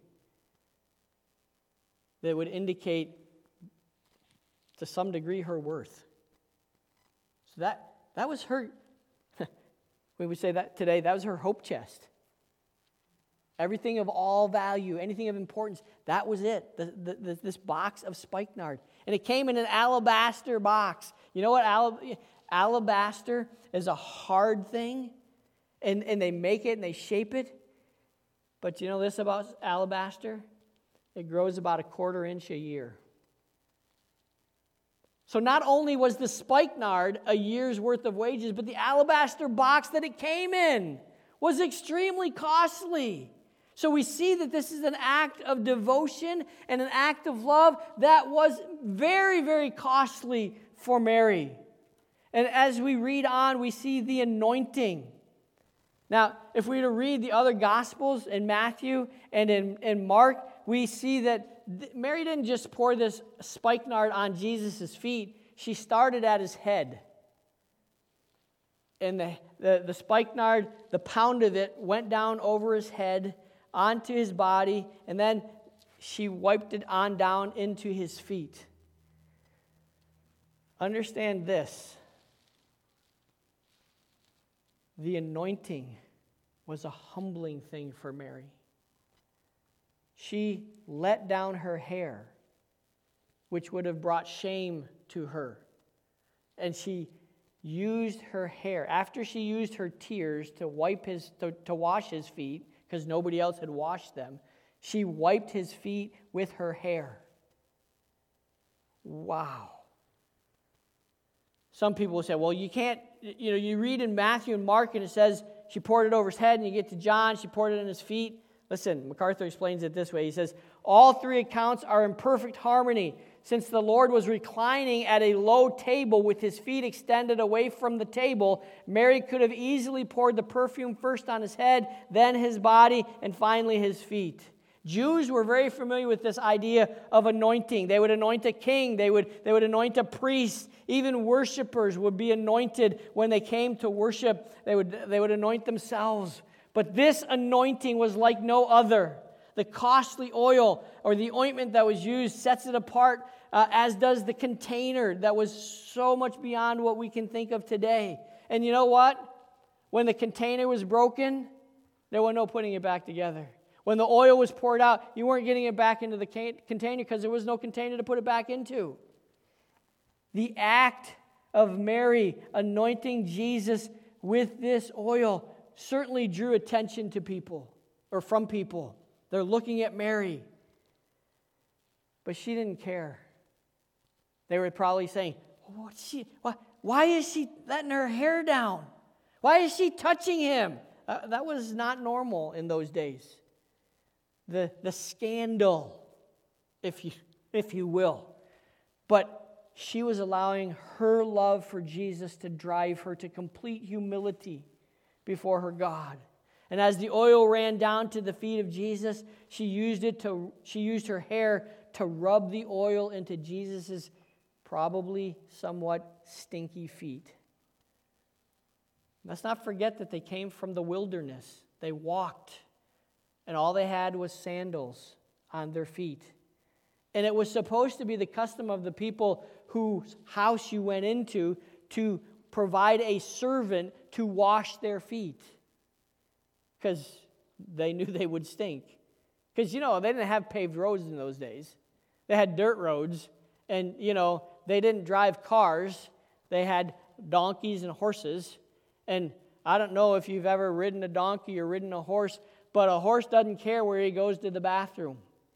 that would indicate to some degree her worth. So that, that was her, when we say that today, that was her hope chest. Everything of all value, anything of importance, that was it, the, the, the, this box of spikenard. And it came in an alabaster box. You know what alab- alabaster is? A hard thing, and, and they make it and they shape it. But you know this about alabaster? It grows about a quarter inch a year. So not only was the spikenard a year's worth of wages, but the alabaster box that it came in was extremely costly. So we see that this is an act of devotion and an act of love that was very, very costly for Mary. And as we read on, we see the anointing. Now, if we were to read the other Gospels in Matthew and in, in Mark, we see that Mary didn't just pour this spikenard on Jesus' feet. She started at his head. And the, the, the spikenard, the pound of it, went down over his head, onto his body, and then she wiped it on down into his feet. Understand this. The anointing was a humbling thing for Mary. She let down her hair, which would have brought shame to her. And she used her hair. After she used her tears to wipe his, to, to wash his feet, because nobody else had washed them. She wiped his feet with her hair. Wow. Some people will say, well, you can't, you know, you read in Matthew and Mark and it says she poured it over his head, and you get to John, she poured it in his feet. Listen, MacArthur explains it this way. He says, all three accounts are in perfect harmony. Since the Lord was reclining at a low table with his feet extended away from the table, Mary could have easily poured the perfume first on his head, then his body, and finally his feet. Jews were very familiar with this idea of anointing. They would anoint a king. They would, they would anoint a priest. Even worshipers would be anointed when they came to worship. They would, they would anoint themselves. But this anointing was like no other. The costly oil or the ointment that was used sets it apart, uh, as does the container that was so much beyond what we can think of today. And you know what? When the container was broken, there was no putting it back together. When the oil was poured out, you weren't getting it back into the container because there was no container to put it back into. The act of Mary anointing Jesus with this oil certainly drew attention to people, or from people. They're looking at Mary. But she didn't care. They were probably saying, What's she, why, why is she letting her hair down? Why is she touching him? Uh, that was not normal in those days. The, the scandal, if you, if you will. But she was allowing her love for Jesus to drive her to complete humility before her God. And as the oil ran down to the feet of Jesus, she used it to she used her hair to rub the oil into Jesus's probably somewhat stinky feet. Let's not forget that they came from the wilderness. They walked, and all they had was sandals on their feet. And it was supposed to be the custom of the people whose house you went into to provide a servant to wash their feet, because they knew they would stink. Because, you know, they didn't have paved roads in those days. They had dirt roads, and, you know, they didn't drive cars. They had donkeys and horses. And I don't know if you've ever ridden a donkey or ridden a horse, but a horse doesn't care where he goes to the bathroom.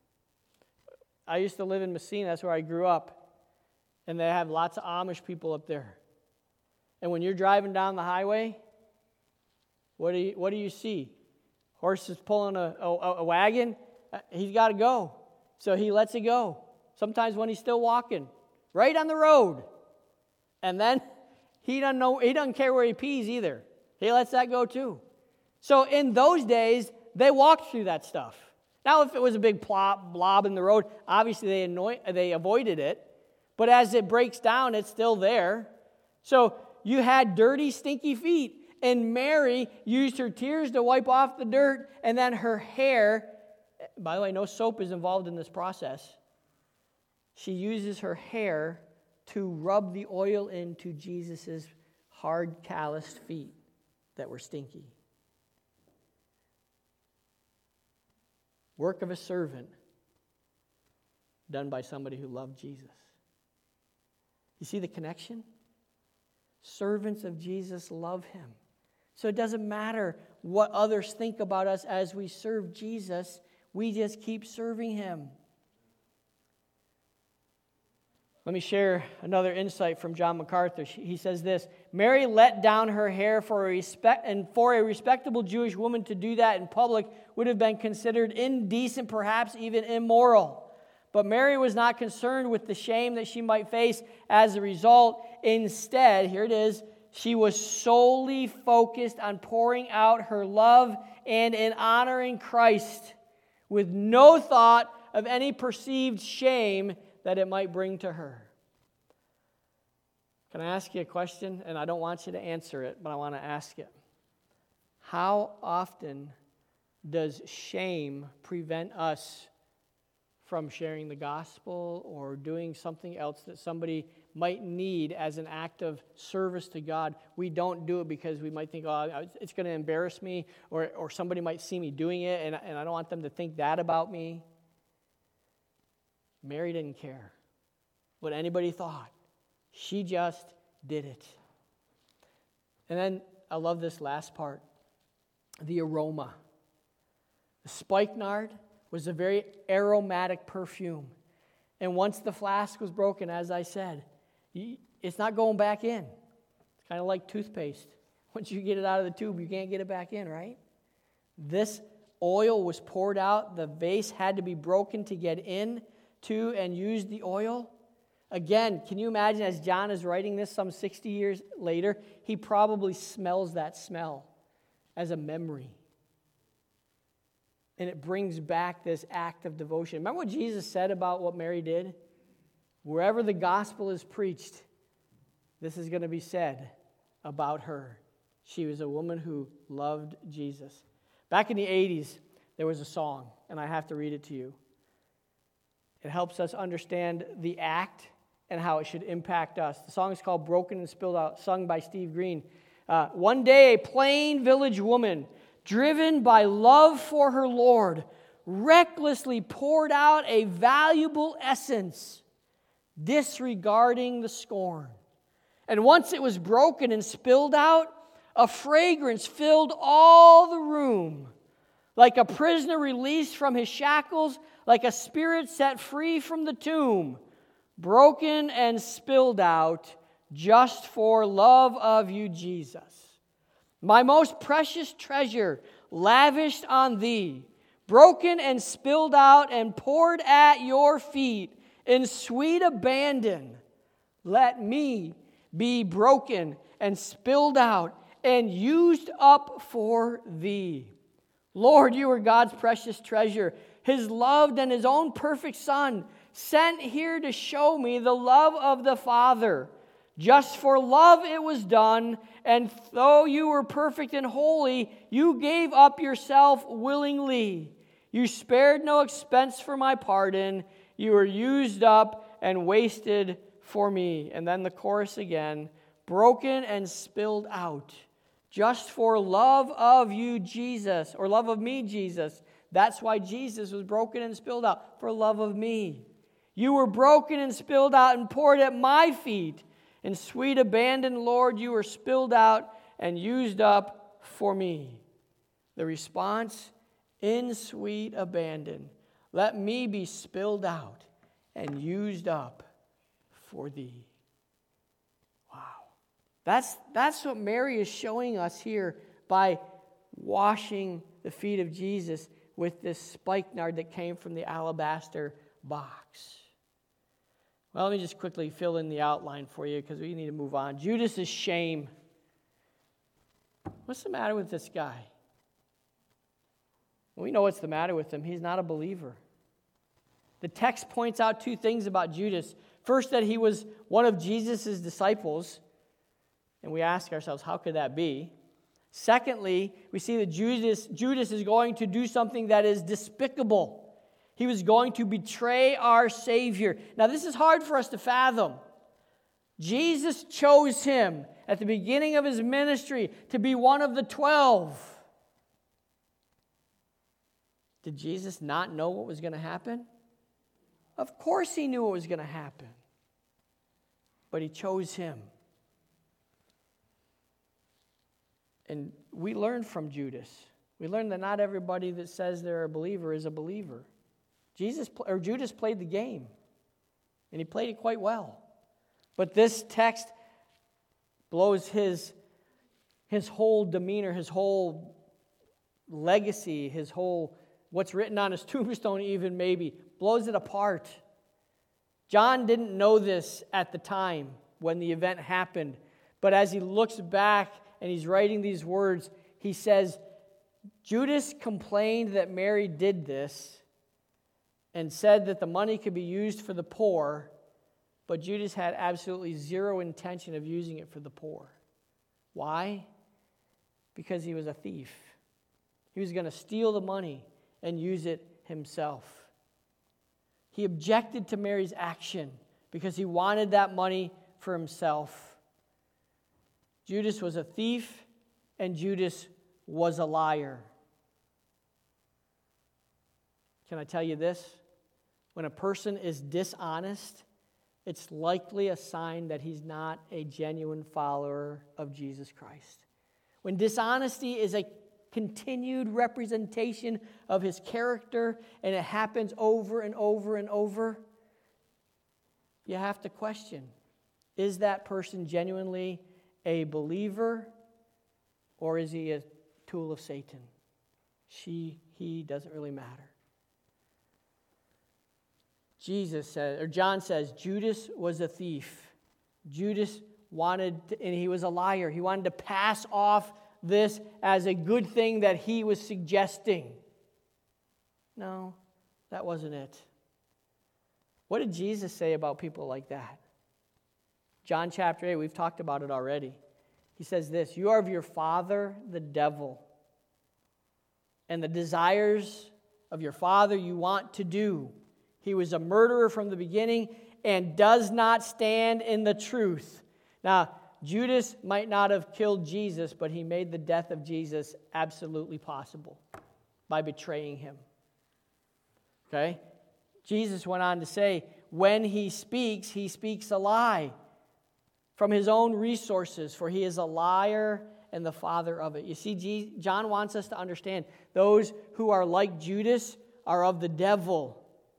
I used to live in Messina. That's where I grew up. And they have lots of Amish people up there. And when you're driving down the highway, what do you, what do you see? Horse is pulling a, a, a wagon. He's got to go. So he lets it go. Sometimes when he's still walking, right on the road. And then he doesn't know, he doesn't care where he pees either. He lets that go too. So in those days, they walked through that stuff. Now, if it was a big plop, blob in the road, obviously they, annoy, they avoided it. But as it breaks down, it's still there. So you had dirty, stinky feet. And Mary used her tears to wipe off the dirt, and then her hair, by the way, no soap is involved in this process. She uses her hair to rub the oil into Jesus' hard, calloused feet that were stinky. Work of a servant done by somebody who loved Jesus. You see the connection? Servants of Jesus love him. So it doesn't matter what others think about us as we serve Jesus. We just keep serving him. Let me share another insight from John MacArthur. He says this: Mary let down her hair for a respect, and for a respectable Jewish woman to do that in public would have been considered indecent, perhaps even immoral. But Mary was not concerned with the shame that she might face as a result. Instead, here it is, she was solely focused on pouring out her love and in honoring Christ, with no thought of any perceived shame that it might bring to her. Can I ask you a question? And I don't want you to answer it, but I want to ask it. How often does shame prevent us from sharing the gospel or doing something else that somebody might need as an act of service to God? We don't do it because we might think, oh, it's going to embarrass me, or, or somebody might see me doing it, and, and I don't want them to think that about me. Mary didn't care what anybody thought. She just did it. And then I love this last part, the aroma. The spikenard was a very aromatic perfume. And once the flask was broken, as I said, it's not going back in. It's kind of like toothpaste. Once you get it out of the tube, you can't get it back in, right? This oil was poured out. The vase had to be broken to get in to and use the oil. Again, can you imagine as John is writing this some sixty years later, he probably smells that smell as a memory. And it brings back this act of devotion. Remember what Jesus said about what Mary did? Wherever the gospel is preached, this is going to be said about her. She was a woman who loved Jesus. Back in the eighties, there was a song, and I have to read it to you. It helps us understand the act and how it should impact us. The song is called Broken and Spilled Out, sung by Steve Green. Uh, One day, a plain village woman, driven by love for her Lord, recklessly poured out a valuable essence, disregarding the scorn. And once it was broken and spilled out, a fragrance filled all the room. Like a prisoner released from his shackles, like a spirit set free from the tomb, broken and spilled out just for love of you, Jesus. My most precious treasure, lavished on thee, broken and spilled out and poured at your feet in sweet abandon. Let me be broken and spilled out and used up for thee. Lord, you are God's precious treasure, his loved and his own perfect Son, sent here to show me the love of the Father. Just for love it was done, and though you were perfect and holy, you gave up yourself willingly. You spared no expense for my pardon. You were used up and wasted for me. And then the chorus again, broken and spilled out. Just for love of you, Jesus, or love of me, Jesus. That's why Jesus was broken and spilled out, for love of me. You were broken and spilled out and poured at my feet. In sweet abandon, Lord, you were spilled out and used up for me. The response, in sweet abandon, let me be spilled out and used up for thee. Wow. That's, that's what Mary is showing us here by washing the feet of Jesus with this spikenard that came from the alabaster box. Well, let me just quickly fill in the outline for you because we need to move on. Judas' shame. What's the matter with this guy? We know what's the matter with him. He's not a believer. The text points out two things about Judas. First, that he was one of Jesus' disciples. And we ask ourselves, how could that be? Secondly, we see that Judas, Judas is going to do something that is despicable. He was going to betray our Savior. Now, this is hard for us to fathom. Jesus chose him at the beginning of his ministry to be one of the twelve. Did Jesus not know what was going to happen? Of course he knew what was going to happen. But he chose him. And we learn from Judas. We learn that not everybody that says they're a believer is a believer. Jesus or Judas played the game, and he played it quite well. But this text blows his, his whole demeanor, his whole legacy, his whole, what's written on his tombstone even maybe, blows it apart. John didn't know this at the time when the event happened, but as he looks back and he's writing these words, he says, Judas complained that Mary did this and said that the money could be used for the poor, but Judas had absolutely zero intention of using it for the poor. Why? Because he was a thief. He was going to steal the money and use it himself. He objected to Mary's action because he wanted that money for himself. Judas was a thief, and Judas was a liar. Can I tell you this? When a person is dishonest, it's likely a sign that he's not a genuine follower of Jesus Christ. When dishonesty is a continued representation of his character, and it happens over and over and over, you have to question, is that person genuinely a believer, or is he a tool of Satan? She, he doesn't really matter. Jesus says, or John says, Judas was a thief. Judas wanted, to, and he was a liar. He wanted to pass off this as a good thing that he was suggesting. No, that wasn't it. What did Jesus say about people like that? John chapter eight, we've talked about it already. He says this, you are of your father, the devil, and the desires of your father you want to do. He was a murderer from the beginning and does not stand in the truth. Now, Judas might not have killed Jesus, but he made the death of Jesus absolutely possible by betraying him. Okay? Jesus went on to say, when he speaks, he speaks a lie from his own resources, for he is a liar and the father of it. You see, John wants us to understand those who are like Judas are of the devil.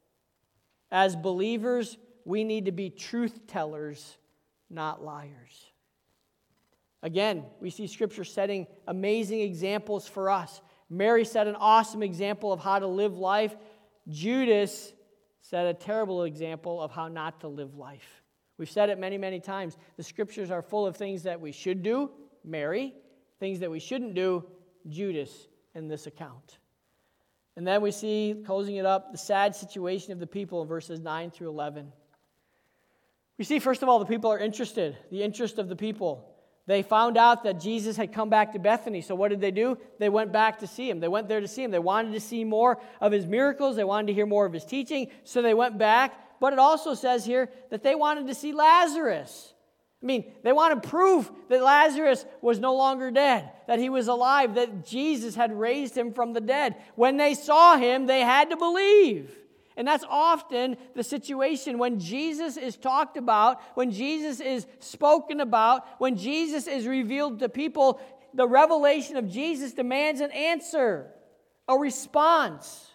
As believers, we need to be truth tellers, not liars. Again, we see Scripture setting amazing examples for us. Mary set an awesome example of how to live life. Judas set a terrible example of how not to live life. We've said it many, many times. The Scriptures are full of things that we should do, Mary, things that we shouldn't do, Judas, in this account. And then we see, closing it up, the sad situation of the people in verses nine through eleven. We see, first of all, the people are interested, the interest of the people. They found out that Jesus had come back to Bethany. So what did they do? They went back to see him. They went there to see him. They wanted to see more of his miracles. They wanted to hear more of his teaching. So they went back. But it also says here that they wanted to see Lazarus. I mean, they wanted proof that Lazarus was no longer dead, that he was alive, that Jesus had raised him from the dead. When they saw him, they had to believe. And that's often the situation when Jesus is talked about, when Jesus is spoken about, when Jesus is revealed to people, the revelation of Jesus demands an answer, a response.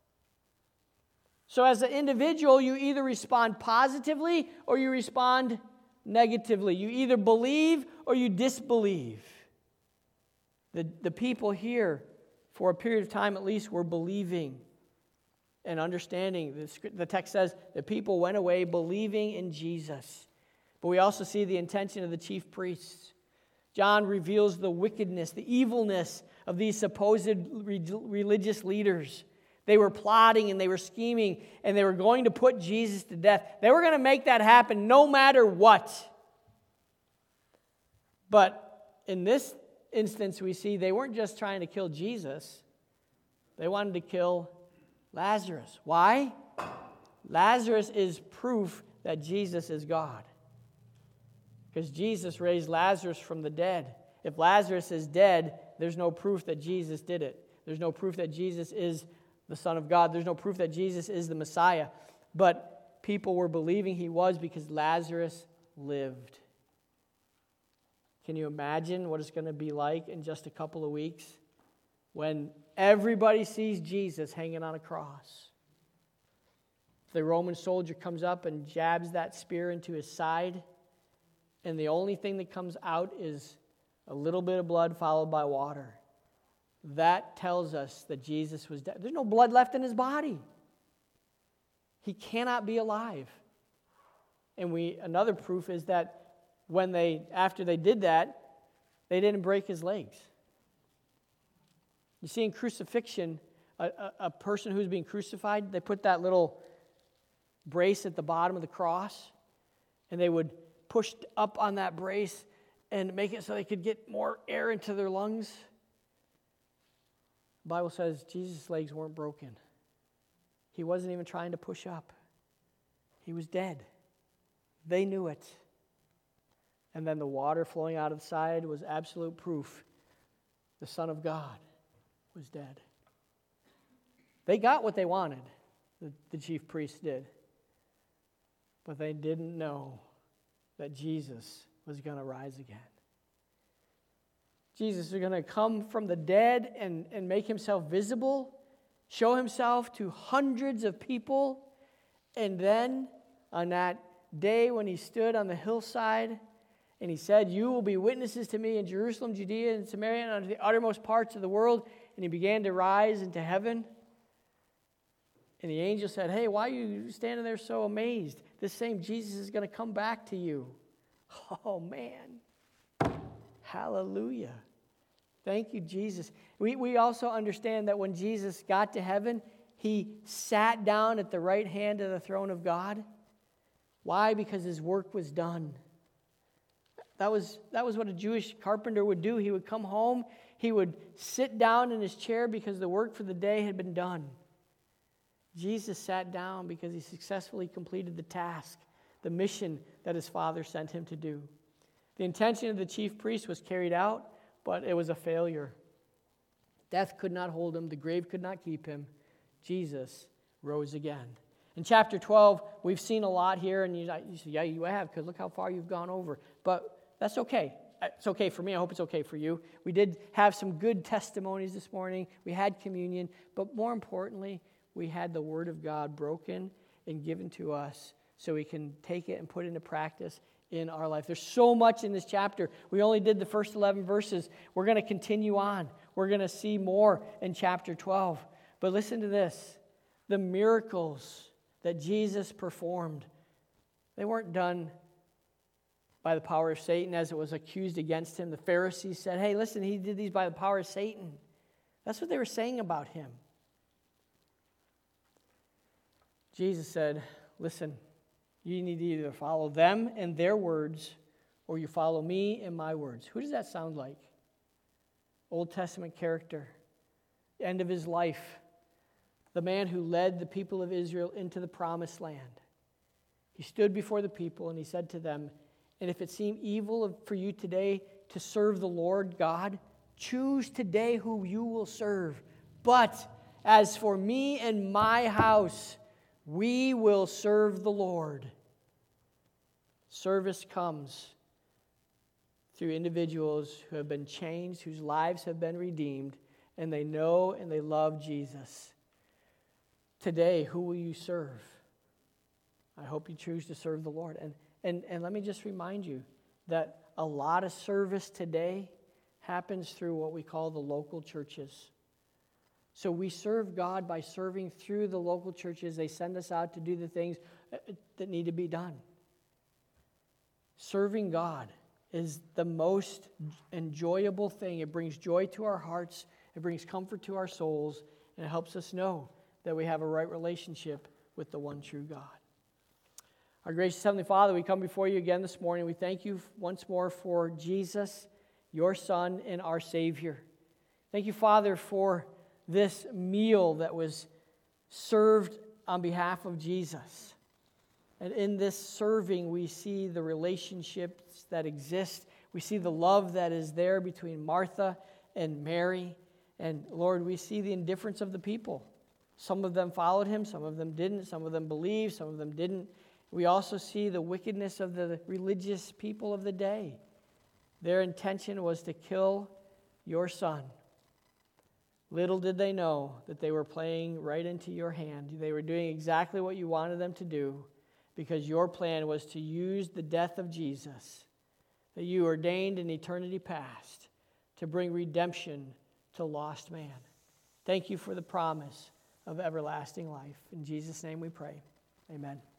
So as an individual, you either respond positively or you respond negatively. You either believe or you disbelieve. The, the people here, for a period of time at least, were believing and understanding. The, the text says the people went away believing in Jesus. But we also see the intention of the chief priests. John reveals the wickedness, the evilness of these supposed re- religious leaders. They were plotting and they were scheming and they were going to put Jesus to death. They were going to make that happen no matter what. But in this instance, we see they weren't just trying to kill Jesus. They wanted to kill Lazarus. Why? Lazarus is proof that Jesus is God. Because Jesus raised Lazarus from the dead. If Lazarus is dead, there's no proof that Jesus did it. There's no proof that Jesus is the Son of God. There's no proof that Jesus is the Messiah. But people were believing he was because Lazarus lived. Can you imagine what it's going to be like in just a couple of weeks when everybody sees Jesus hanging on a cross? The Roman soldier comes up and jabs that spear into his side, and the only thing that comes out is a little bit of blood followed by water. That tells us that Jesus was dead. There's no blood left in his body. He cannot be alive. And we another proof is that when they, after they did that, they didn't break his legs. You see, in crucifixion, a, a, a person who's being crucified, they put that little brace at the bottom of the cross, and they would push up on that brace and make it so they could get more air into their lungs. The Bible says Jesus' legs weren't broken. He wasn't even trying to push up. He was dead. They knew it. And then the water flowing out of the side was absolute proof the Son of God was dead. They got what they wanted, the, the chief priests did. But they didn't know that Jesus was going to rise again. Jesus is going to come from the dead and, and make himself visible, show himself to hundreds of people, and then on that day when he stood on the hillside and he said, "You will be witnesses to me in Jerusalem, Judea, and Samaria, and unto the uttermost parts of the world," and he began to rise into heaven. And the angel said, "Hey, why are you standing there so amazed? This same Jesus is going to come back to you." Oh, man. Hallelujah. Thank you, Jesus. We, we also understand that when Jesus got to heaven, he sat down at the right hand of the throne of God. Why? Because his work was done. That was, that was what a Jewish carpenter would do. He would come home, he would sit down in his chair because the work for the day had been done. Jesus sat down because he successfully completed the task, the mission that his Father sent him to do. The intention of the chief priest was carried out, but it was a failure. Death could not hold him. The grave could not keep him. Jesus rose again. In chapter twelve, we've seen a lot here, and you, you say, yeah, you have, because look how far you've gone over. But that's okay. It's okay for me. I hope it's okay for you. We did have some good testimonies this morning. We had communion. But more importantly, we had the Word of God broken and given to us so we can take it and put it into practice in our life. There's so much in this chapter. We only did the first eleven verses. We're going to continue on. We're going to see more in chapter twelve. But listen to this. The miracles that Jesus performed, they weren't done by the power of Satan as it was accused against him. The Pharisees said, "Hey, listen, he did these by the power of Satan." That's what they were saying about him. Jesus said, "Listen, you need to either follow them and their words, or you follow me and my words." Who does that sound like? Old Testament character. End of his life. The man who led the people of Israel into the promised land. He stood before the people and he said to them, "And if it seem evil for you today to serve the Lord God, choose today who you will serve. But as for me and my house, we will serve the Lord." Service comes through individuals who have been changed, whose lives have been redeemed, and they know and they love Jesus. Today, who will you serve? I hope you choose to serve the Lord. And, and, and let me just remind you that a lot of service today happens through what we call the local churches. So we serve God by serving through the local churches. They send us out to do the things that need to be done. Serving God is the most enjoyable thing. It brings joy to our hearts. It brings comfort to our souls. And it helps us know that we have a right relationship with the one true God. Our gracious Heavenly Father, we come before you again this morning. We thank you once more for Jesus, your Son, and our Savior. Thank you, Father, for this meal that was served on behalf of Jesus. And in this serving, we see the relationships that exist. We see the love that is there between Martha and Mary. And Lord, we see the indifference of the people. Some of them followed him, some of them didn't, some of them believed, some of them didn't. We also see the wickedness of the religious people of the day. Their intention was to kill your Son. Little did they know that they were playing right into your hand. They were doing exactly what you wanted them to do, because your plan was to use the death of Jesus that you ordained in eternity past to bring redemption to lost man. Thank you for the promise of everlasting life. In Jesus' name we pray. Amen.